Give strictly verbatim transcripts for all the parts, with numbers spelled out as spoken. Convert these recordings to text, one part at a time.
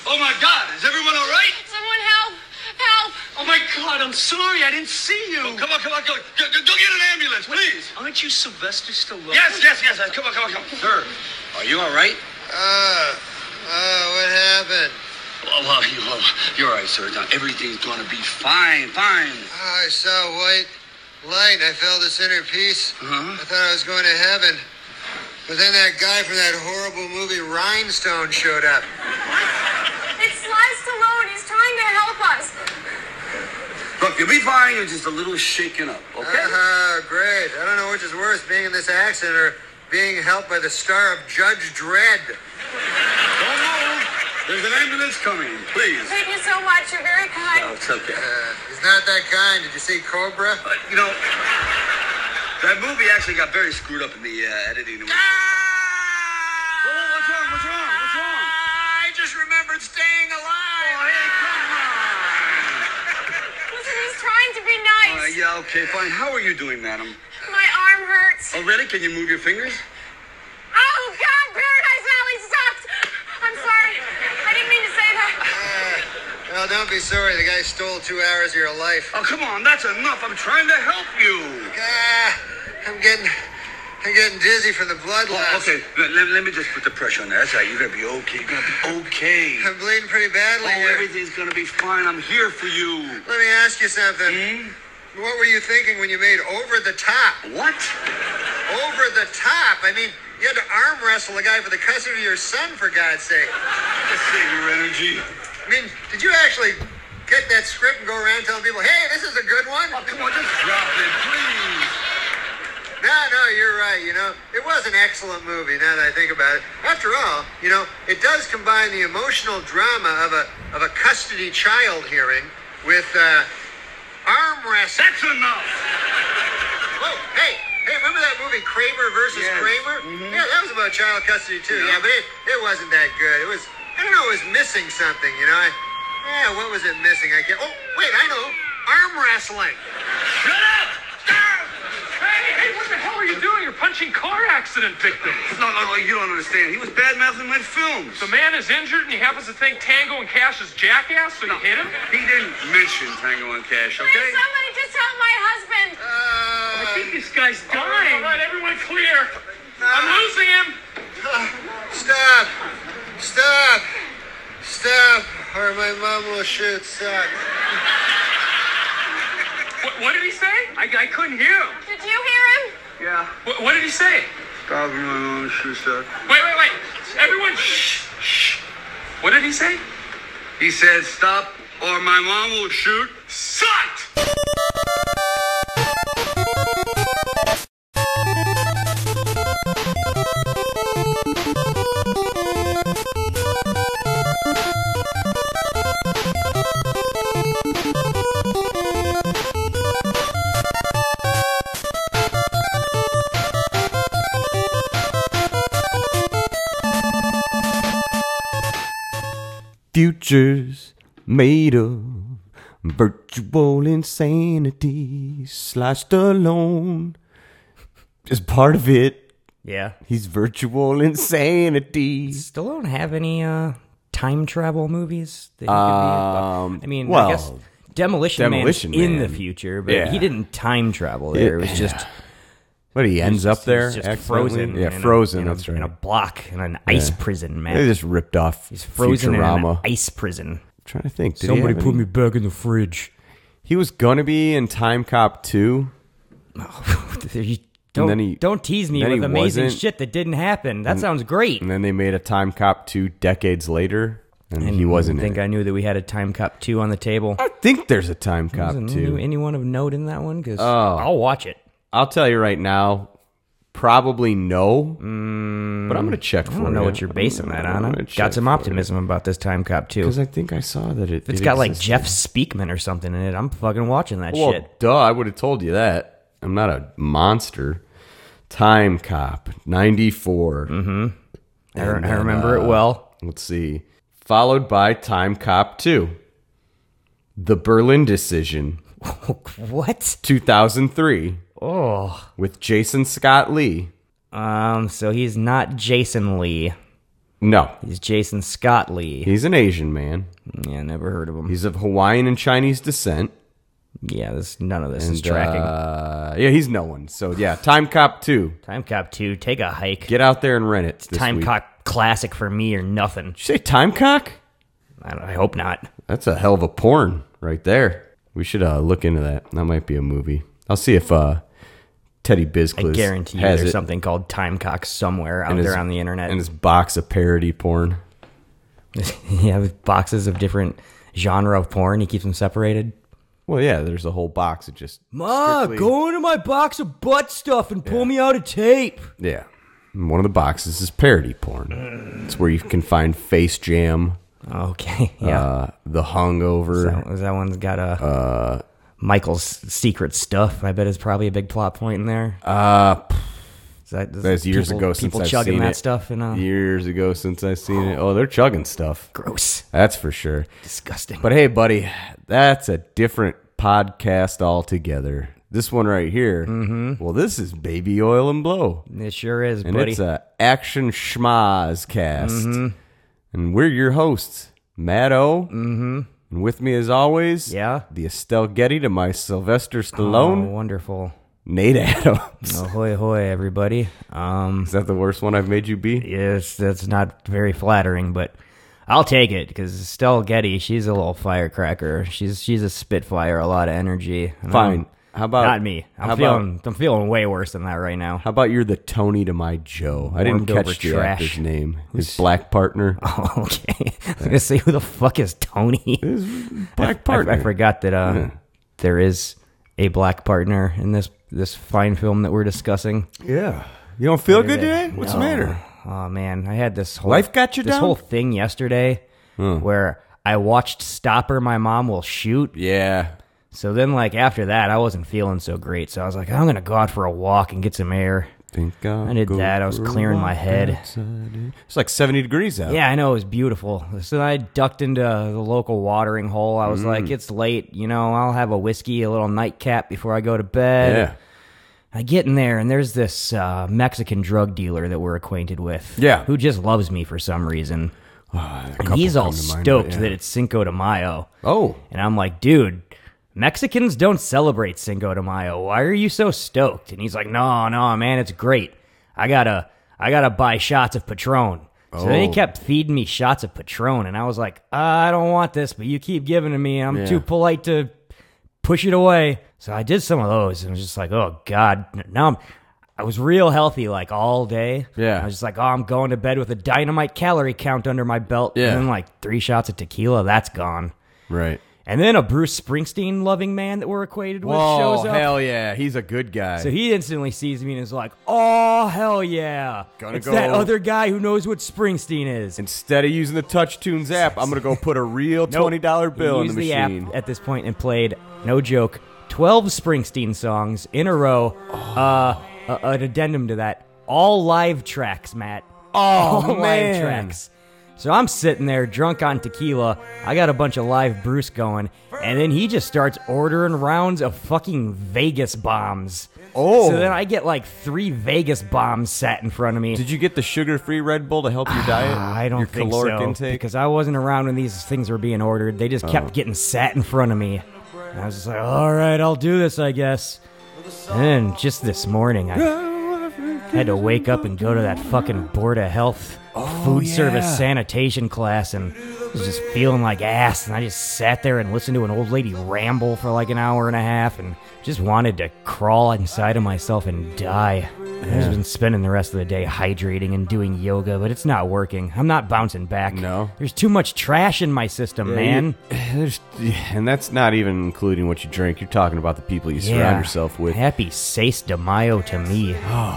Oh, my God. Is everyone all right? Someone help! Help! Oh, my God, I'm sorry. I didn't see you. Oh, come on, come on, go, go, go get an ambulance, please. Aren't you Sylvester Stallone? Yes, yes, yes. Come on, come on, come on. Sir, are you all right? Uh, uh, what happened? Oh, well, you, oh, you're all right, sir. Now, everything's going to be fine, fine. Oh, I saw a white light and I felt this inner peace. Uh-huh. I thought I was going to heaven. But then that guy from that horrible movie Rhinestone showed up. It's Sly Stallone. He's trying to help us. Look, you'll be fine. You're just a little shaken up, okay? Uh-huh, great. I don't know which is worse, being in this accident or being helped by the star of Judge Dredd. Don't move. There's an ambulance coming, please. Thank you so much. You're very kind. Oh, it's okay. Uh, he's not that kind. Did you see Cobra? Uh, you know, that movie actually got very screwed up in the uh, editing. Ah! Oh, what's wrong? What's wrong? What's wrong? I just remembered staying alive. Oh, hey, come on. Listen, he's trying to be nice. Uh, yeah, okay, fine. How are you doing, madam? My arm hurts. Oh, really? Can you move your fingers? Oh, God, Paradise Alley sucks. I'm sorry. I didn't mean to say that. Uh, well, don't be sorry. The guy stole two hours of your life. Oh, come on. That's enough. I'm trying to help you. Ah, I'm getting, I'm getting dizzy from the blood Oh, loss. okay, let, let- let me just put the pressure on there. That's right. You're going to be okay. You're going to be okay. I'm bleeding pretty badly Oh, here. everything's going to be fine. I'm here for you. Let me ask you something. Hmm? What were you thinking when you made Over the Top? What? Over the Top? I mean, you had to arm wrestle a guy for the custody of your son, for God's sake. Just save your energy. I mean, did you actually get that script and go around telling people, hey, this is a good one? Oh, come on. Just drop it, please. No, no, you're right. You know, it was an excellent movie now that I think about it. After all, you know, it does combine the emotional drama of a of a custody child hearing with uh, arm wrestling. That's enough. Oh, hey, hey, remember that movie Kramer versus Yes. Kramer? Mhm. Yeah, that was about child custody too. Yeah. Yeah, but it, it wasn't that good. It was, I don't know, it was missing something. You know, I, yeah, what was it missing? I can't. Oh, wait, I know, arm wrestling. Shut up. Hey, hey, what the hell are you doing? You're punching car accident victims. No, no, no, you don't understand. He was bad-mouthing my films. The man is injured and he happens to think Tango and Cash is jackass, so you hit him? He didn't mention Tango and Cash, okay? Please, somebody just help my husband. Uh, I think this guy's dying. All right, everyone clear. I'm losing him. Stop! Stop! Stop! Or my mom will shoot. Stop. What, what did he say? I, I couldn't hear him. Did you hear him? Yeah. What, what did he say? Stop my own shoe stuff. Wait, wait, wait. Everyone, shh, shh. What did he say? He said, stop or my mom will shoot. Sucked! Futures made of virtual insanity. Sly Stallone is part of it. Yeah. He's virtual insanity. Stallone have any uh, time travel movies? That he Um, could be? I mean, well, I guess Demolition, Demolition Man's in Man. the future, but Yeah. he didn't time travel there. It was just What, he ends up there? He's just accidentally? frozen. Yeah, in a- frozen, in a, that's right. In a block in an ice prison, man. They just ripped off He's frozen Futurama. in an ice prison. I'm trying to think. Did he have any- back in the fridge. He was gonna be in Time Cop two. don't, then he- don't tease me then with he amazing wasn't. shit that didn't happen. That sounds great. And then they made a Time Cop two decades later, and, And he wasn't I think in it. I knew that we had a Time Cop two on the table. I think there's a Time Cop Wasn't two. anyone of note in that one? Because Oh. I'll watch it. I'll tell you right now, probably no. but I'm gonna check for I don't know you. what you're basing that on. I'm I've gonna got check some for optimism about this Time Cop two. because I think I saw that it. If it's it got like existed. Jeff Speakman or something in it, I'm fucking watching that Well, shit. duh, I would have told you that. I'm not a monster. Time Cop, ninety-four. Mm-hmm. I, re- I remember it well. Let's see. Followed by Time Cop two. The Berlin Decision, What? two thousand three, Oh. with Jason Scott Lee. Um, so he's not Jason Lee. No, He's Jason Scott Lee. he's an Asian man. Yeah, never heard of him. He's of Hawaiian and Chinese descent. yeah, this none of this is And, tracking. Uh, yeah, he's no one. So yeah, Time Cop two. Time Cop two, take a hike. Get out there and rent it. This Time week. Cop classic for me or nothing. Did you say Timecock? I, don't, I hope not. That's a hell of a porn right there. We should uh, look into that. That might be a movie. I'll see if uh, Teddy I Bizcliz guarantee you has there's it something called Time Cock somewhere out in his- there on the internet. in his box of parody porn. yeah, with boxes of different genre of porn. He keeps them separated. Well, yeah, there's a whole box of just Ma, strictly- go into my box of butt stuff and pull me out a tape. Yeah. And one of the boxes is parody porn. It's where you can find Face Jam, Okay, yeah. uh, The Hungover. So, is that one's got a uh, Michael's secret stuff? I bet is probably a big plot point in there. Uh, Is that, is that's years people, ago since people I've chugging seen that it. stuff and uh, Years ago since I've seen it. Oh, they're chugging stuff. gross, That's for sure. disgusting. But hey, buddy, that's a different podcast altogether. This one right here, mm-hmm. well, this is Baby Oil and Blow. it sure is, And buddy. it's a Action Schmaz cast. Mm-hmm. And we're your hosts, Matt O. Mm-hmm. And with me, as always, Yeah? the Estelle Getty to my Sylvester Oh, Stallone, wonderful. Nate Adams. Ahoy, hoy, everybody. Um, Is that the worst one I've made you be? yes, that's not very flattering, but I'll take it because Estelle Getty, she's a little firecracker. She's she's a spitfire, a lot of energy. And Fine. I'm- How about not me. I'm how feeling About, I'm feeling way worse than that right now. how about you're the Tony to my Joe? I didn't Warmed over catch the trash. actor's name. His black partner. Oh, okay. I was gonna say, who the fuck is Tony? His black I, partner. I forgot that uh, Yeah. there is a black partner in this this fine film that we're discussing. Yeah. You don't feel good today? What's the No. matter? Oh man, I had this whole Life got you this down? whole thing yesterday where I watched Stopper My Mom Will Shoot. Yeah. So then, like after that, I wasn't feeling so great. So I was like, I'm gonna go out for a walk and get some air. Think I'll I did go that. I was for a clearing my walk head. outside. It's like seventy degrees out. Yeah, I know, it was beautiful. So I ducked into the local watering hole. I was Mm. like, it's late, you know, I'll have a whiskey, a little nightcap before I go to bed. Yeah. I get in there, and there's this uh, Mexican drug dealer that we're acquainted with. Yeah. Who just loves me for some reason. A And couple he's all come to mind, stoked but yeah. that it's Cinco de Mayo. Oh. And I'm like, dude, Mexicans don't celebrate Cinco de Mayo. Why are you so stoked? And he's like, no, no, man, it's great. I gotta, I gotta buy shots of Patron. So then Oh. he kept feeding me shots of Patron, and I was like, I don't want this, but you keep giving it to me. I'm Yeah. too polite to push it away. So I did some of those, and was just like, oh God, now I'm. I was real healthy like all day. Yeah. I was just like, oh, I'm going to bed with a dynamite calorie count under my belt. Yeah. And then like three shots of tequila, that's gone. Right. And then a Bruce Springsteen loving man that we're equated with Whoa, shows up. hell yeah. He's a good guy. So he instantly sees me and is like, oh, hell yeah. Gonna it's go- that other guy who knows what Springsteen is. Instead of using the Touch Tunes app, I'm going to go put a real Nope. twenty dollar bill He in the used machine. app at this point and played, no joke, twelve Springsteen songs in a row. Uh, uh, an addendum to that. All live tracks, Matt. Oh, All live man. tracks. So I'm sitting there drunk on tequila. I got a bunch of live Bruce going. And then he just starts ordering rounds of fucking Vegas bombs. Oh. So then I get like three Vegas bombs sat in front of me. Did you get the sugar-free Red Bull to help your diet? I don't your think caloric so, intake? because I wasn't around when these things were being ordered. They just kept getting sat in front of me. And I was just like, all right, I'll do this, I guess. And then just this morning, I had to wake up and go to that fucking Board of Health food yeah. service sanitation class, and was just feeling like ass. And I just sat there and listened to an old lady ramble for like an hour and a half, and just wanted to crawl inside of myself and die. I've just been spending the rest of the day hydrating and doing yoga, but it's not working. I'm not bouncing back. No. There's too much trash in my system, man. You- there's, and that's not even including what you drink. You're talking about the people you surround yourself with. Happy Seis de Mayo to me.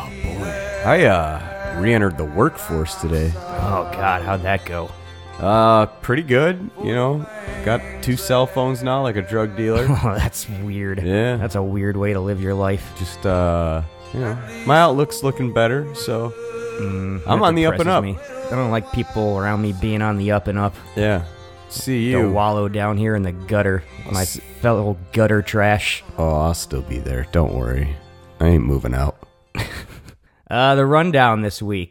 I uh, re-entered the workforce today. Oh, God, how'd that go? Uh, pretty good. You know, got two cell phones now, like a drug dealer. Oh, that's weird. Yeah. That's a weird way to live your life. Just uh, you know, my outlook's looking better. So I'm That on the up and depresses up. me. I don't like people around me being on the up and up. Yeah. See To you. wallow down here in the gutter. My fellow gutter trash. Oh, I'll still be there. Don't worry. I ain't moving out. Uh, the rundown this week.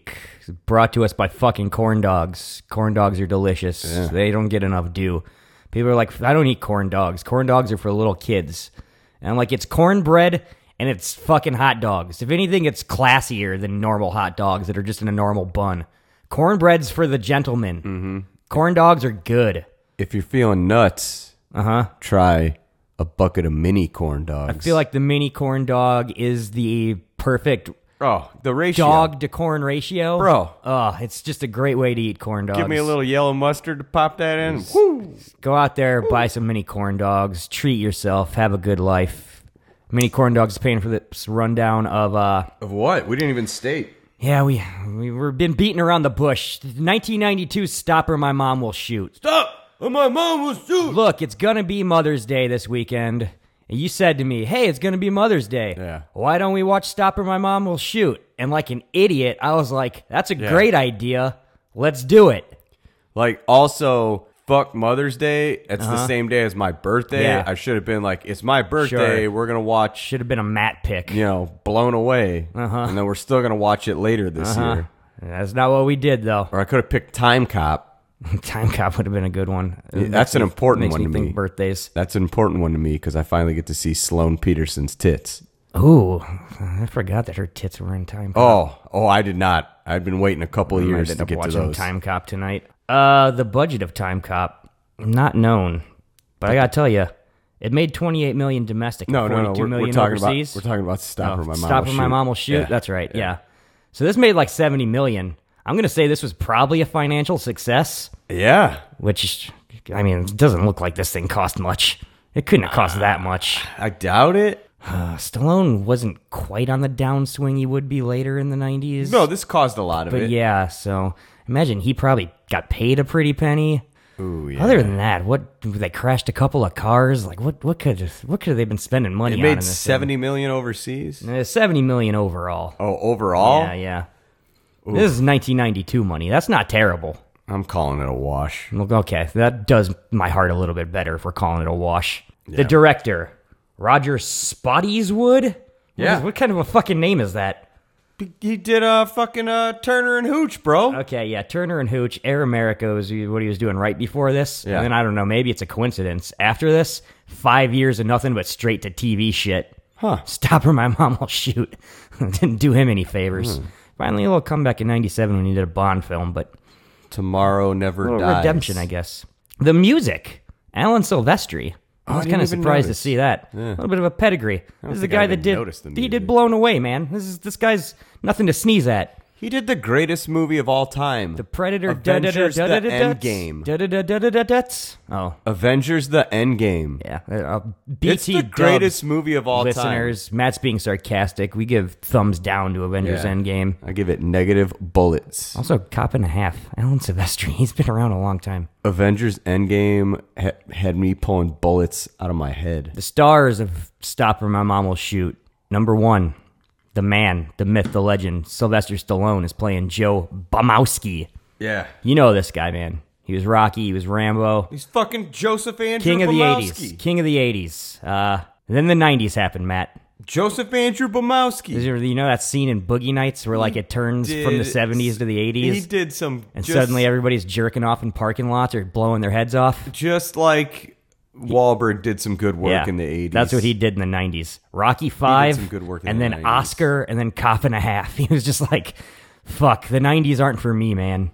brought to us by fucking corn dogs. Corn dogs are delicious. Yeah. They don't get enough due. People are like, I don't eat corn dogs. Corn dogs are for little kids. And I'm like, it's cornbread and it's fucking hot dogs. If anything, it's classier than normal hot dogs that are just in a normal bun. Cornbread's for the gentleman. Mm-hmm. Corn dogs are good. If you're feeling nuts, Uh-huh. try a bucket of mini corn dogs. I feel like the mini corn dog is the perfect oh, the ratio. dog to corn ratio. Bro. Oh, it's just a great way to eat corn dogs. Give me a little yellow mustard to pop that in. Woo! Go out there, buy some mini corn dogs, treat yourself, have a good life. Mini corn dogs is paying for this rundown of, uh, Of what? We didn't even state. yeah, we, we were been beating around the bush. nineteen ninety-two Stop or My Mom Will Shoot. Stop! Or my mom was shoot! Look, it's going to be Mother's Day this weekend. And you said to me, hey, it's going to be Mother's Day. Yeah. Why don't we watch Stop or My Mom Will Shoot? And like an idiot, I was like, that's a Yeah. great idea. Let's do it. Like, also, fuck Mother's Day. It's Uh-huh. the same day as my birthday. Yeah. I should have been like, it's my birthday. Sure. We're going to watch, Should have been a Matt pick. you know, Blown Away. Uh-huh. And then we're still going to watch it later this Uh-huh. year. That's not what we did, though. Or I could have picked Time Cop. Time Cop would have been a good one. It Yeah, that's makes an me- important makes one me to think me. Birthdays. That's an important one to me because I finally get to see Sloane Peterson's tits. Ooh, I forgot that her tits were in Time Cop. Oh, oh, I did not. I'd been waiting a couple of I might years end to up get to watching those. Time Cop tonight. Uh, the budget of Time Cop, not known, but I gotta tell you, it made twenty-eight million domestic. No, and no, no. forty-two We're, million we're talking overseas. about we're talking about Stop Oh, or My Mom Stop Will or My Shoot. Mom Will Shoot. Yeah. That's right. Yeah. So this made like seventy million. I'm gonna say this was probably a financial success, Yeah. which I mean, it doesn't look like this thing cost much. It couldn't have cost that much. I doubt it. Uh, Stallone wasn't quite on the downswing he would be later in the nineties. No, this caused a lot of But it. yeah, so imagine he probably got paid a pretty penny. Ooh, yeah. Other than that, what they crashed a couple of cars. Like what? What could? What could they been spending money It on? made in this seventy million overseas. thing? Uh, seventy million overall. Oh, overall? Yeah, yeah. This is nineteen ninety-two money. That's not terrible. I'm calling it a wash. Well, okay, that does my heart a little bit better if we're calling it a wash. The director, Roger Spottiswoode. What Yeah. is- what kind of a fucking name is that? He did a uh, fucking uh, Turner and Hooch, bro. Okay, yeah, Turner and Hooch, Air America was what he was doing right before this. Yeah. And then I don't know, maybe it's a coincidence. After this, five years of nothing but straight to T V shit. Huh. Stop or My Mom Will Shoot. Didn't do him any favors. Hmm. Finally, a little comeback in ninety-seven when he did a Bond film, but Tomorrow Never a little Dies. redemption, I guess. The music, Alan Silvestri. I Oh, I was didn't kind of even surprised notice. to see that. Yeah. A little bit of a pedigree. This is the think I guy that even did. noticed the He music. did Blown Away, man. This is this guy's nothing to sneeze at. He did the greatest movie of all time. The Predator. Avengers the Endgame. Endgame. Oh, Avengers the Endgame. yeah. Uh, B T It's the dubs, greatest movie of all listeners. Matt's being sarcastic. We give thumbs down to Avengers Yeah. Endgame. time. I give it negative bullets. Also, cop and a half. Alan Silvestri. He's been around a long time. Avengers Endgame ha- had me pulling bullets out of my head. The stars of Stop or My Mom Will Shoot. Number one, the man, the myth, the legend. Sylvester Stallone is playing Joe Bumowski. Yeah. You know this guy, man. He was Rocky. He was Rambo. He's fucking Joseph Andrew King of the Bumowski. eighties. King of the eighties. Uh, then the nineties happened, Matt. Joseph Andrew Bumowski. Is there, you know that scene in Boogie Nights where like it turns from the did- seventies to the He eighties, did some and just, suddenly everybody's jerking off in parking lots or blowing their heads off? just like Wahlberg did some good work Yeah, in the eighties. that's what he did in the nineties. Rocky Five, some good work in and the then nineties. Oscar, and then Cop and a Half. He was just like, "Fuck, the nineties aren't for me, man."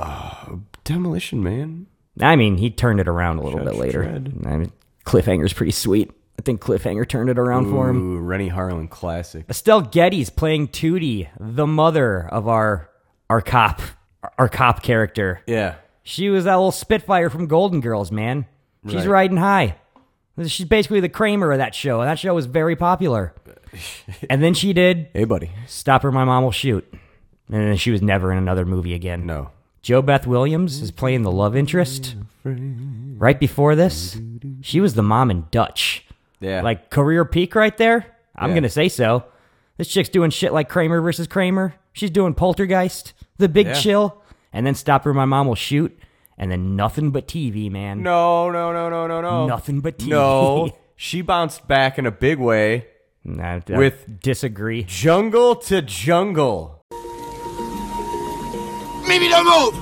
Demolition Man. I mean, he turned it around a little Judge bit later. Dredd. I mean, Cliffhanger's pretty sweet. I think Cliffhanger turned it around for him. Ooh, Rennie Harlan classic. Estelle Getty's playing Tootie, the mother of our our cop, our cop character. Yeah. She was that little Spitfire from Golden Girls, man. She's Right. riding high. She's basically the Kramer of that show, and that show was very popular. And then she did Hey, buddy. Stop or My Mom Will Shoot. And then she was never in another movie again. No. Jo Beth Williams is playing the love interest. Right before this, she was the mom in Dutch. Yeah. Like career peak right there? I'm Yeah. going to say so. This chick's doing shit like Kramer versus Kramer. She's doing Poltergeist, The Big Yeah. Chill, and then Stop or My Mom Will Shoot, and then nothing but T V, man. No, no, no, no, no, no. Nothing but T V. No. She bounced back in a big way. Nah, I With- disagree. Jungle to Jungle. Phoebe, don't move!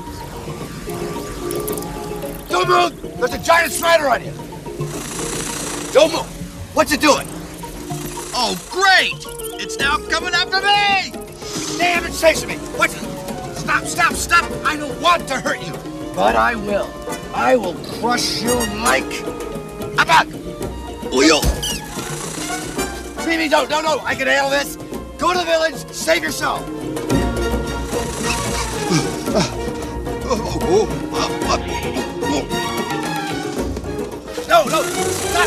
Don't move! There's a giant spider on you! Don't move! What's it doing? Oh, great! It's now coming after me! Damn, it's chasing me! What's it? Stop, stop, stop! I don't want to hurt you! But I will. I will crush you like... Up, up! Wheel! Phoebe, don't, no, no, I can handle this! Go to the village, save yourself! No, no, stop!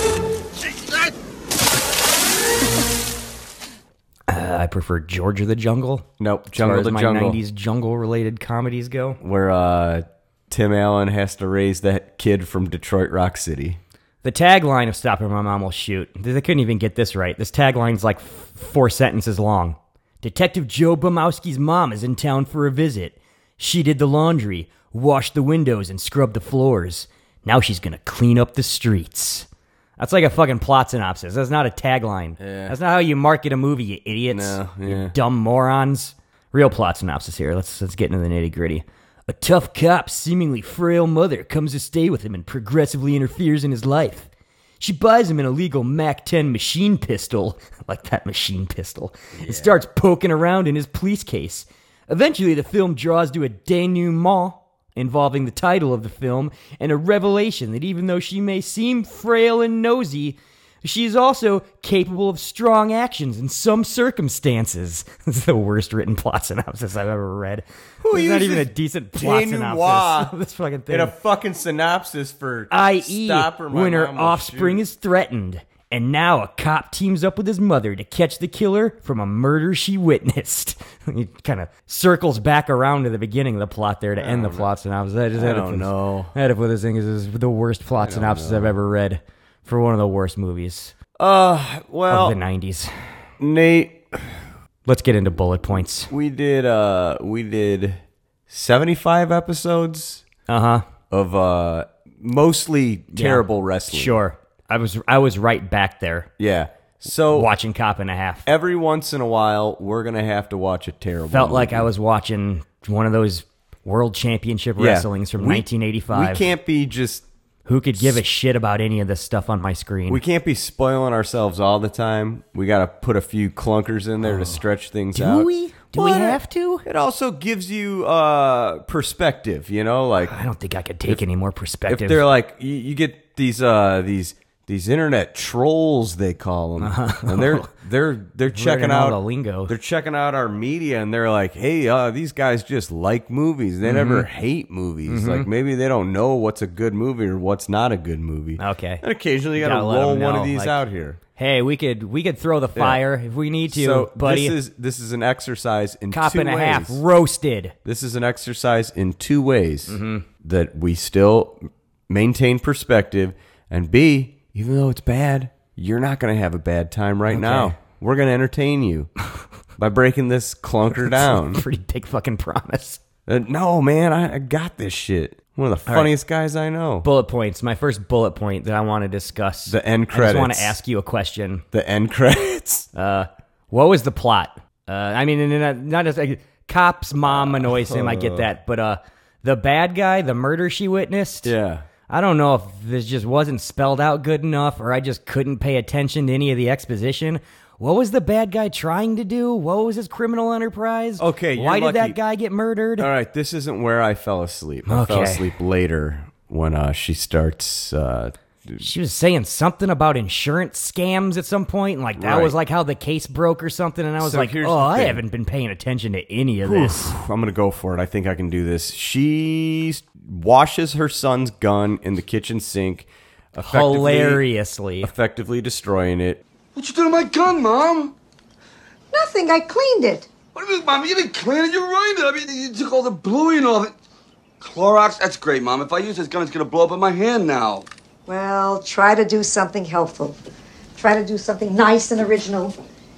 Uh, I prefer George of the Jungle. Nope, As Jungle far as to my Jungle. nineties jungle-related comedies go. Where uh, Tim Allen has to raise that kid from Detroit Rock City. The tagline of Stop or My Mom Will Shoot. They couldn't even get this right. This tagline's like f- four sentences long. Detective Joe Bumowski's mom is in town for a visit. She did the laundry, washed the windows, and scrubbed the floors. Now she's gonna clean up the streets. That's like a fucking plot synopsis. That's not a tagline. Yeah. That's not how you market a movie, you idiots. No, You yeah. dumb morons. Real plot synopsis here. Let's let's get into the nitty gritty. A tough cop's seemingly frail mother comes to stay with him and progressively interferes in his life. She buys him an illegal Mac ten machine pistol, like that machine pistol, and starts poking around in his police case. Eventually, the film draws to a denouement involving the title of the film and a revelation that even though she may seem frail and nosy, she is also capable of strong actions in some circumstances. This is the worst written plot synopsis I've ever read. Who It's not even a uses decent plot denouement synopsis of this fucking thing. In a fucking synopsis for that is, Stop or My when her Mom Will offspring Shoot. is threatened. And now a cop teams up with his mother to catch the killer from a murder she witnessed. He kind of circles back around to the beginning of the plot there to end the plot synopsis. I, just I had to don't put- know. I had to put this thing. This is the worst plot synopsis I've ever read for one of the worst movies Uh, of well, the nineties. Nate, Let's get into bullet points. we did uh, we did seventy-five episodes Uh huh. of uh, mostly terrible wrestling. Sure. I was I was right back there Yeah. So watching Cop and a Half. every once in a while, we're gonna have to watch a terrible. Felt like movie. I was watching one of those World Championship Yeah. wrestlings from We- nineteen eighty-five. We can't be just. Who could give a shit about any of this stuff on my screen? We can't be spoiling ourselves all the time. We got to put a few clunkers in there to stretch things Do out. we? Do we Well, have to? It also gives you uh, perspective. You know, like I don't think I could take any more if perspective. they're like you, you get these uh, these these internet trolls, they call them, and they're they're they're checking all out the lingo. They're checking out our media, and they're like, "Hey, uh, these guys just like movies. They never Mm-hmm. hate movies. Like maybe they don't know what's a good movie or what's not a good movie." Okay. And occasionally you got Gotta to let 'em roll one know, of these like, out here. Hey, we could we could throw the fire if we need to, So buddy. this is this is an exercise in Cop two and a ways. half roasted. This is an exercise in two ways Mm-hmm. that we still maintain perspective, and B, even though it's bad, you're not going to have a bad time right now. We're going to entertain you by breaking this clunker down. Pretty big fucking promise. Uh, no, man, I, I got this shit. One of the All right. funniest guys I know. Bullet points. My first bullet point that I want to discuss. The end I just want credits. to ask you a question. The end credits. Uh, what was the plot? Uh, I mean, not, not just like, cop's mom annoys him. I get that, but uh, the bad guy, the murder she witnessed. Yeah. I don't know if this just wasn't spelled out good enough, or I just couldn't pay attention to any of the exposition. What was the bad guy trying to do? What was his criminal enterprise? Okay, you're why did lucky. that guy get murdered? All right, this isn't where I fell asleep. I fell Okay. asleep later when uh, she starts. Uh, She was saying something about insurance scams at some point, and like that Right. was like how the case broke or something. And I was So like, here's oh, the I thing. haven't been paying attention to any of this. I'm gonna go for it. I think I can do this. She washes her son's gun in the kitchen sink, effectively, Hilariously. effectively destroying it. What you doing to my gun, Mom? Nothing, I cleaned it. What do you mean, Mom? You didn't clean it. You ruined it. I mean, you took all the bluing off it. Clorox? That's great, Mom. If I use this gun, it's gonna blow up in my hand now. Well, try to do something helpful. Try to do something nice and original.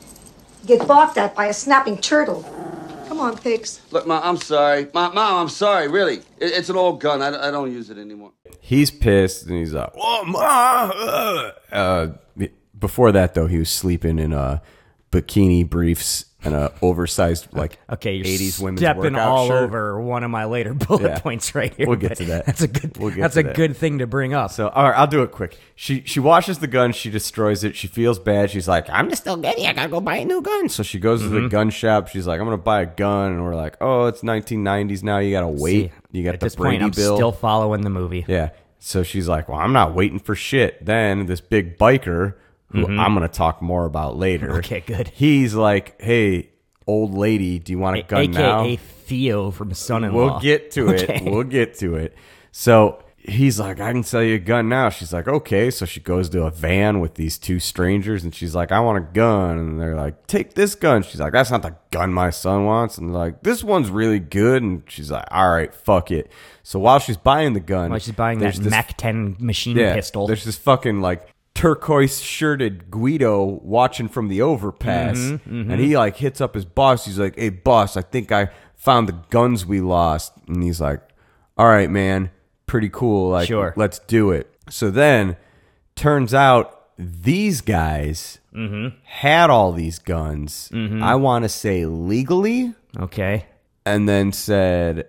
Get balked at by a snapping turtle. Come on, pigs. Look, Mom, I'm sorry. Mom, Mom I'm sorry, really. It, it's an old gun. I, I don't use it anymore. He's pissed and he's like, "Oh, Ma!" uh, uh, before that though, he was sleeping in uh, bikini briefs and a oversized like Okay, you're eighties women's stepping workout all shirt. over one of my later bullet Yeah. points right here. We'll get but to that. That's a good. We'll get that's to a that. good thing to bring up. So, all right, I'll do it quick. She she washes the gun. She destroys it. She feels bad. She's like, I'm just still getting. I gotta go buy a new gun. So she goes Mm-hmm. to the gun shop. She's like, I'm gonna buy a gun. And we're like, oh, it's nineteen nineties now. You gotta wait. See, you got at the this Brady point, I'm bill. still following the movie. Yeah. So she's like, well, I'm not waiting for shit. Then this big biker, who I'm going to talk more about later. Mm-hmm. Okay, good. He's like, hey, old lady, do you want a gun A K A now? Theo from Son-in-Law. We'll get to it. Okay. We'll get to it. So he's like, I can sell you a gun now. She's like, okay. So she goes to a van with these two strangers, and she's like, I want a gun. And they're like, take this gun. She's like, that's not the gun my son wants. And they're like, this one's really good. And she's like, all right, fuck it. So while she's buying the gun, Well, she's buying there's that this- Mac ten machine yeah, pistol. There's this fucking like turquoise shirted Guido watching from the overpass, Mm-hmm, and he like hits up his boss. He's like, hey boss, I think I found the guns we lost. And he's like, all right, man, pretty cool. Like, Sure. let's do it. So then turns out these guys Mm-hmm. had all these guns. I want to say legally, Okay. and then said,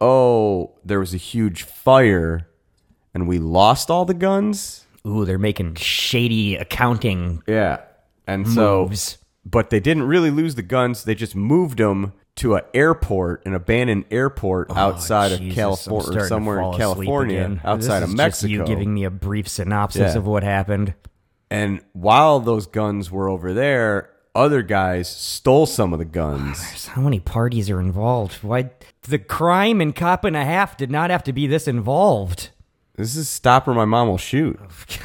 oh, there was a huge fire and we lost all the guns. Ooh, they're making shady accounting Yeah. And so, moves. but they didn't really lose the guns. They just moved them to an airport, an abandoned airport outside Oh, Jesus, of I'm California, starting or to somewhere fall in asleep California, again. outside This of is Mexico. Just you giving me a brief synopsis Yeah. of what happened. And while those guns were over there, other guys stole some of the guns. How many parties are involved? Why the crime in Cop and a Half did not have to be this involved. This is Stop or My Mom Will Shoot.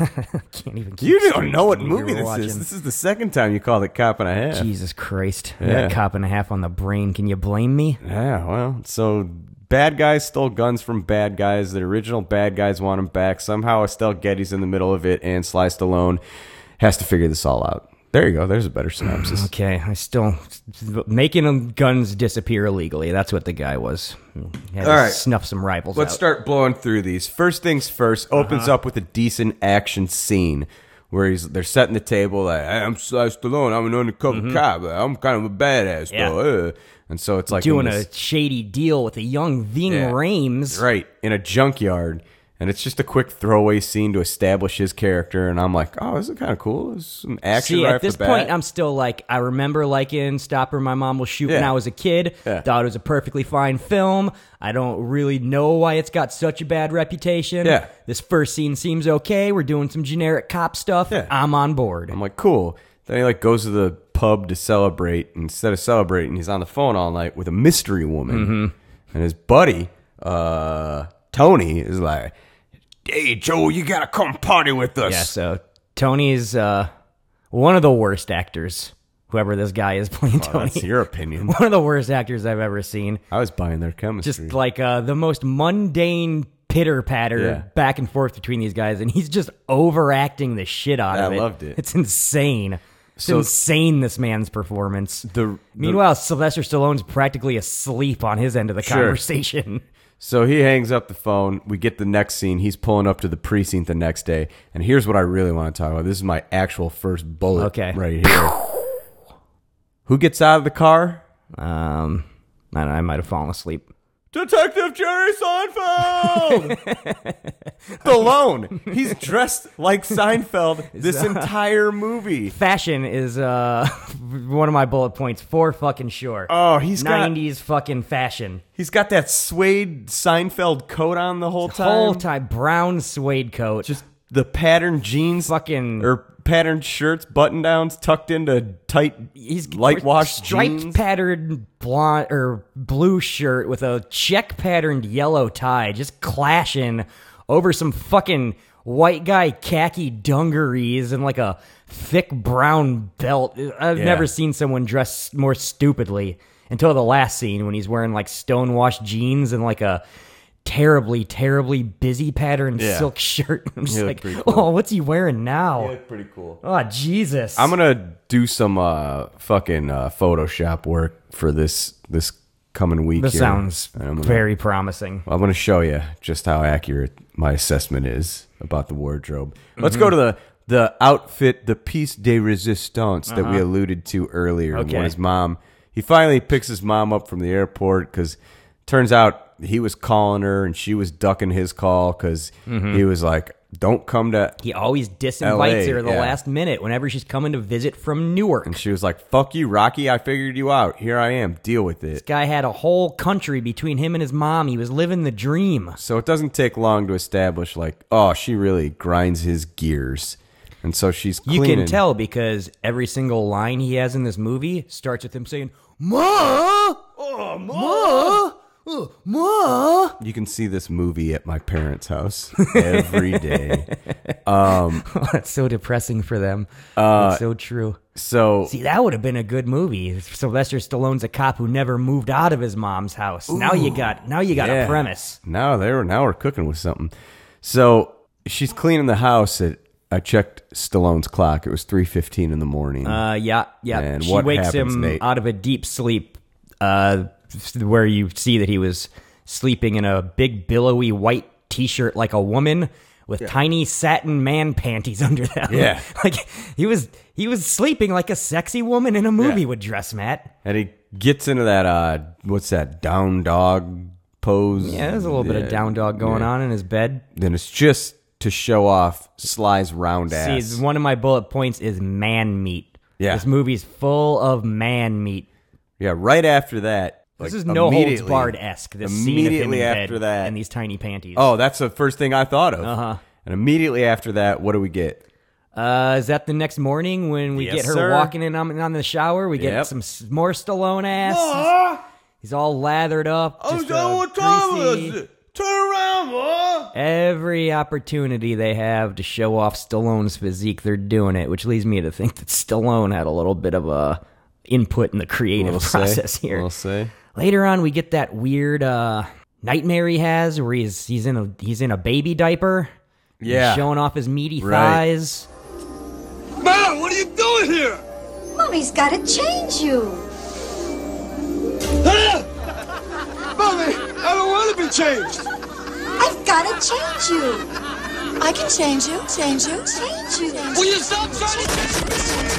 Can't even. Keep You don't straight know what the movie we're this watching. is. This is the second time you called it Cop and a Half. Jesus Christ! I Yeah. got Cop and a Half on the brain. Can you blame me? Yeah, well, so bad guys stole guns from bad guys. The original bad guys want them back. Somehow Estelle Getty's in the middle of it, and Sly Stallone has to figure this all out. There you go. There's a better synopsis. Okay, I still making them guns disappear illegally. That's what the guy was. He had to All right. snuff some rivals. Let's out. start blowing through these. First things first, opens Uh-huh. up with a decent action scene where he's they're setting the table like, hey, I'm Sly Stallone. I'm an undercover cop. I'm kind of a badass, Mm-hmm. Yeah. though. Uh. And so it's like doing in a this- shady deal with a young Ving Yeah. Rhames. right in a junkyard. And it's just a quick throwaway scene to establish his character. And I'm like, oh, this is kind of cool. This is some action See, right at off this the bat. point, I'm still like, I remember liking Stopper My Mom Will Shoot when Yeah. I was a kid. Yeah. Thought it was a perfectly fine film. I don't really know why it's got such a bad reputation. Yeah. This first scene seems okay. We're doing some generic cop stuff. Yeah. I'm on board. I'm like, cool. Then he like goes to the pub to celebrate. And instead of celebrating, he's on the phone all night with a mystery woman. Mm-hmm. And his buddy, uh, Tony, is like, hey, Joe, you gotta come party with us. Yeah, so Tony's uh, one of the worst actors. Whoever this guy is playing Oh, Tony. that's your opinion. One of the worst actors I've ever seen. I was buying their chemistry. Just like uh, the most mundane pitter patter Yeah. back and forth between these guys, and he's just overacting the shit out of I it. loved it. It's insane. It's So- insane, this man's performance. The- the- Meanwhile, Sylvester Stallone's practically asleep on his end of the Sure. conversation. So he hangs up the phone. We get the next scene. He's pulling up to the precinct the next day. And here's what I really want to talk about. This is my actual first bullet Okay. right here. Who gets out of the car? Um, I don't know, I might have fallen asleep. Detective Jerry Seinfeld! Stallone. He's dressed like Seinfeld this entire movie. Fashion is uh one of my bullet points for fucking sure. Oh, he's got nineties fucking fashion. he's got that suede Seinfeld coat on the whole time. Whole time brown suede coat. Just the patterned jeans fucking or patterned shirts, button downs tucked into tight he's light washed striped jeans. patterned blonde or blue shirt with a check patterned yellow tie, just clashing over some fucking white guy khaki dungarees and like a thick brown belt. I've Yeah. never seen someone dress more stupidly until the last scene when he's wearing like stonewashed jeans and like a terribly, terribly busy patterned Yeah. silk shirt. I'm just He like, looked pretty cool. oh, what's he wearing now? pretty cool. Oh, Jesus. I'm gonna do some uh, fucking uh, Photoshop work for this this coming week. This here. sounds And I'm gonna, very promising. I'm gonna show you just how accurate my assessment is about the wardrobe. Let's go to the the outfit, the piece de resistance that we alluded to earlier. Okay. When his mom he finally picks his mom up from the airport because turns out he was calling her and she was ducking his call because mm-hmm. he was like, don't come to He always disinvites L A, her the yeah. last minute whenever she's coming to visit from Newark. And she was like, fuck you, Rocky. I figured you out. Here I am. Deal with it. This guy had a whole country between him and his mom. He was living the dream. So it doesn't take long to establish, like, oh, she really grinds his gears. And so she's You cleaning. can tell because every single line he has in this movie starts with him saying, Ma! Oh, Ma! Oh, Ma! You can see this movie at my parents' house every day. Um, That's so depressing for them. Uh, That's so true. so See, that would have been a good movie. Sylvester Stallone's a cop who never moved out of his mom's house. Now you got now you got yeah. a premise. Now they're now we're cooking with something. So she's cleaning the house at. I checked Stallone's clock. It was three fifteen in the morning. Uh, yeah, yeah. And she what wakes happens, him Nate? out of a deep sleep, uh, where you see that he was sleeping in a big billowy white T-shirt like a woman with tiny satin man panties under them. Yeah. like he was he was sleeping like a sexy woman in a movie Yeah. would dress, Matt. and he gets into that. Uh, what's that? Down dog pose. Yeah, there's a little bit of down dog going yeah. on in his bed. Then it's just to show off Sly's round ass. See, one of my bullet points is man meat. Yeah. This movie's full of man meat. Yeah. Right after that. This like, is no holds immediately- barred esque. This scene of him in Immediately bed after that. and these tiny panties. Oh, that's the first thing I thought of. Uh-huh. And immediately after that, what do we get? Uh, is that the next morning when we Yes, get her sir. walking in on, on the shower? We get Yep. some s- more Stallone ass. He's all lathered up. Just, uh, greasy. Turn around, boy. Every opportunity they have to show off Stallone's physique, they're doing it, which leads me to think that Stallone had a little bit of a input in the creative We'll process say. here. We'll say. Later on, we get that weird uh, nightmare he has, where he's he's in a he's in a baby diaper. Yeah. He's showing off his meaty Right. thighs. Man, what are you doing here? Mommy's gotta change you. Mommy, I don't want to be changed. I've gotta change you. I can change you, change you, Change you. Will you stop trying to change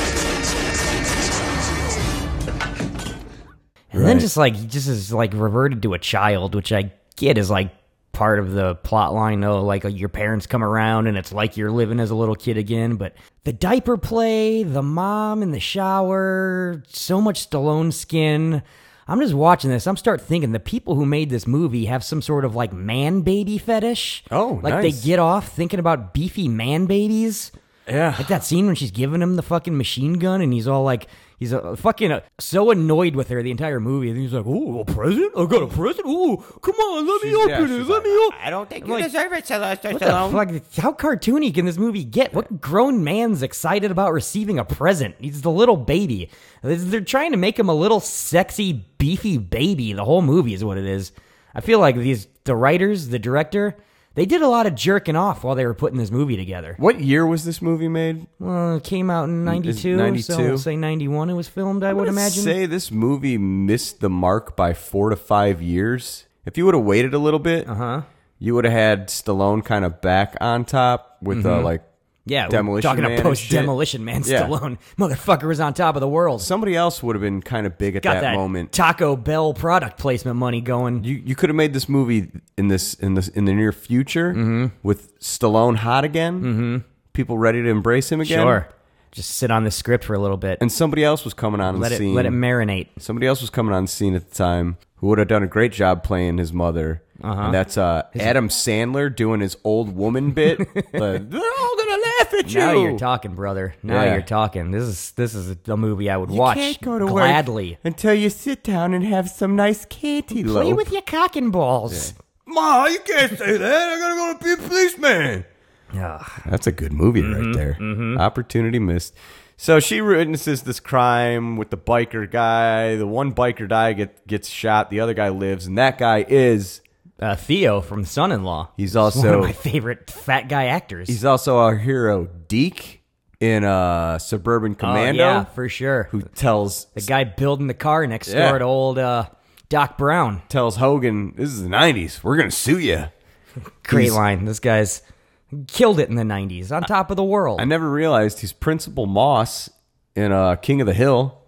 me? And then Right. just like he just is like reverted to a child, which I get is like part of the plot line, though. Like uh, your parents come around and it's like you're living as a little kid again. But the diaper play, the mom in the shower, so much Stallone skin. I'm just watching this. I'm start thinking the people who made this movie have some sort of like man baby fetish. Oh, like nice. they get off thinking about beefy man babies. Yeah. Like that scene when she's giving him the fucking machine gun and he's all like, he's uh, fucking uh, so annoyed with her the entire movie. And he's like, oh, a present? I got a present? Oh, come on, let me She's- open yeah, it. she's Let like, me open I don't think I'm you like, deserve it, Sylvester What the Stallone. fuck? How cartoony can this movie get? What grown man's excited about receiving a present? He's the little baby. They're trying to make him a little sexy, beefy baby. The whole movie is what it is. I feel like these the writers, the director, they did a lot of jerking off while they were putting this movie together. What year was this movie made? Well, it came out in ninety-two, ninety-two? so we'll say ninety-one it was filmed, I I'm would gonna imagine. say this movie missed the mark by four to five years. If you would have waited a little bit, Uh-huh. you would have had Stallone kind of back on top with uh, like Yeah, we're Demolition talking Man to and post shit. Demolition Man Yeah. Stallone. Motherfucker was on top of the world. somebody else would have been kind of big at Got that, that, moment. Taco Bell product placement money going. You you could have made this movie in this in this in the near future Mm-hmm. with Stallone hot again. Mm-hmm. People ready to embrace him again. Sure. Just sit on the script for a little bit. And somebody else was coming on let the it scene. let it marinate. Somebody else was coming on the scene at the time who would have done a great job playing his mother. Uh-huh. And that's uh, Adam Sandler doing his old woman bit. Like, they're all gonna laugh at you. Now you're talking, brother. Now Yeah. you're talking. This is this is a movie I would You watch can't go to gladly. work until you sit down and have some nice cantaloupe. Play with your cock and balls. Ma, you can't say that. I gotta go to be a policeman. Ugh. That's a good movie right there. Opportunity missed. So she witnesses this crime with the biker guy. The one biker guy get, gets shot. The other guy lives, and that guy is Uh, Theo from Son-in-Law. he's one also of my favorite fat guy actors. he's also our hero Deke in uh, Suburban Oh, Commando, yeah, for sure. who tells The guy building the car next Yeah. door to old uh, Doc Brown. tells Hogan, "This is the nineties. We're gonna sue you." Great He's- line. This guy's killed it in the nineties. On top of the world. I never realized he's Principal Moss in uh, King of the Hill.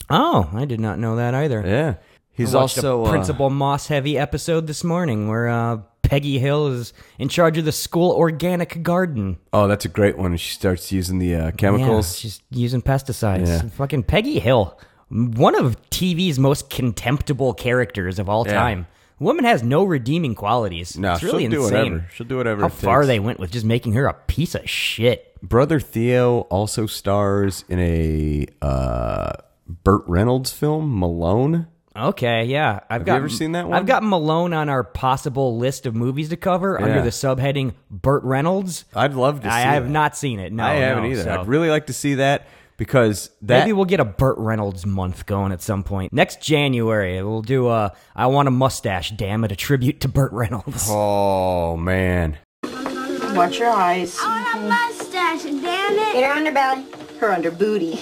Oh, I did not know that either. Yeah. He's I watched also a uh, Principal Moss heavy episode this morning where uh, Peggy Hill is in charge of the school organic garden. oh, that's a great one. She starts using the uh, chemicals. Yeah, she's using pesticides. Yeah. Fucking Peggy Hill, one of T V's most contemptible characters of all Yeah. time. Woman has no redeeming qualities. No, it's really she'll do insane. whatever. She'll do whatever How it far takes. they went with just making her a piece of shit. Brother Theo also stars in a uh, Burt Reynolds film, Malone. Okay, yeah. I've Have got, you ever seen that one? I've got Malone on our possible list of movies to cover under Yeah. the subheading Burt Reynolds. I'd love to see I have that. not seen it. No, I haven't no, either. so- I'd really like to see that because that Maybe we'll get a Burt Reynolds month going at some point. Next January, we'll do a I Want a Mustache, Damn It, a tribute to Burt Reynolds. Oh man. Watch your eyes. I want a mustache, damn it. Get her underbelly. Her under booty.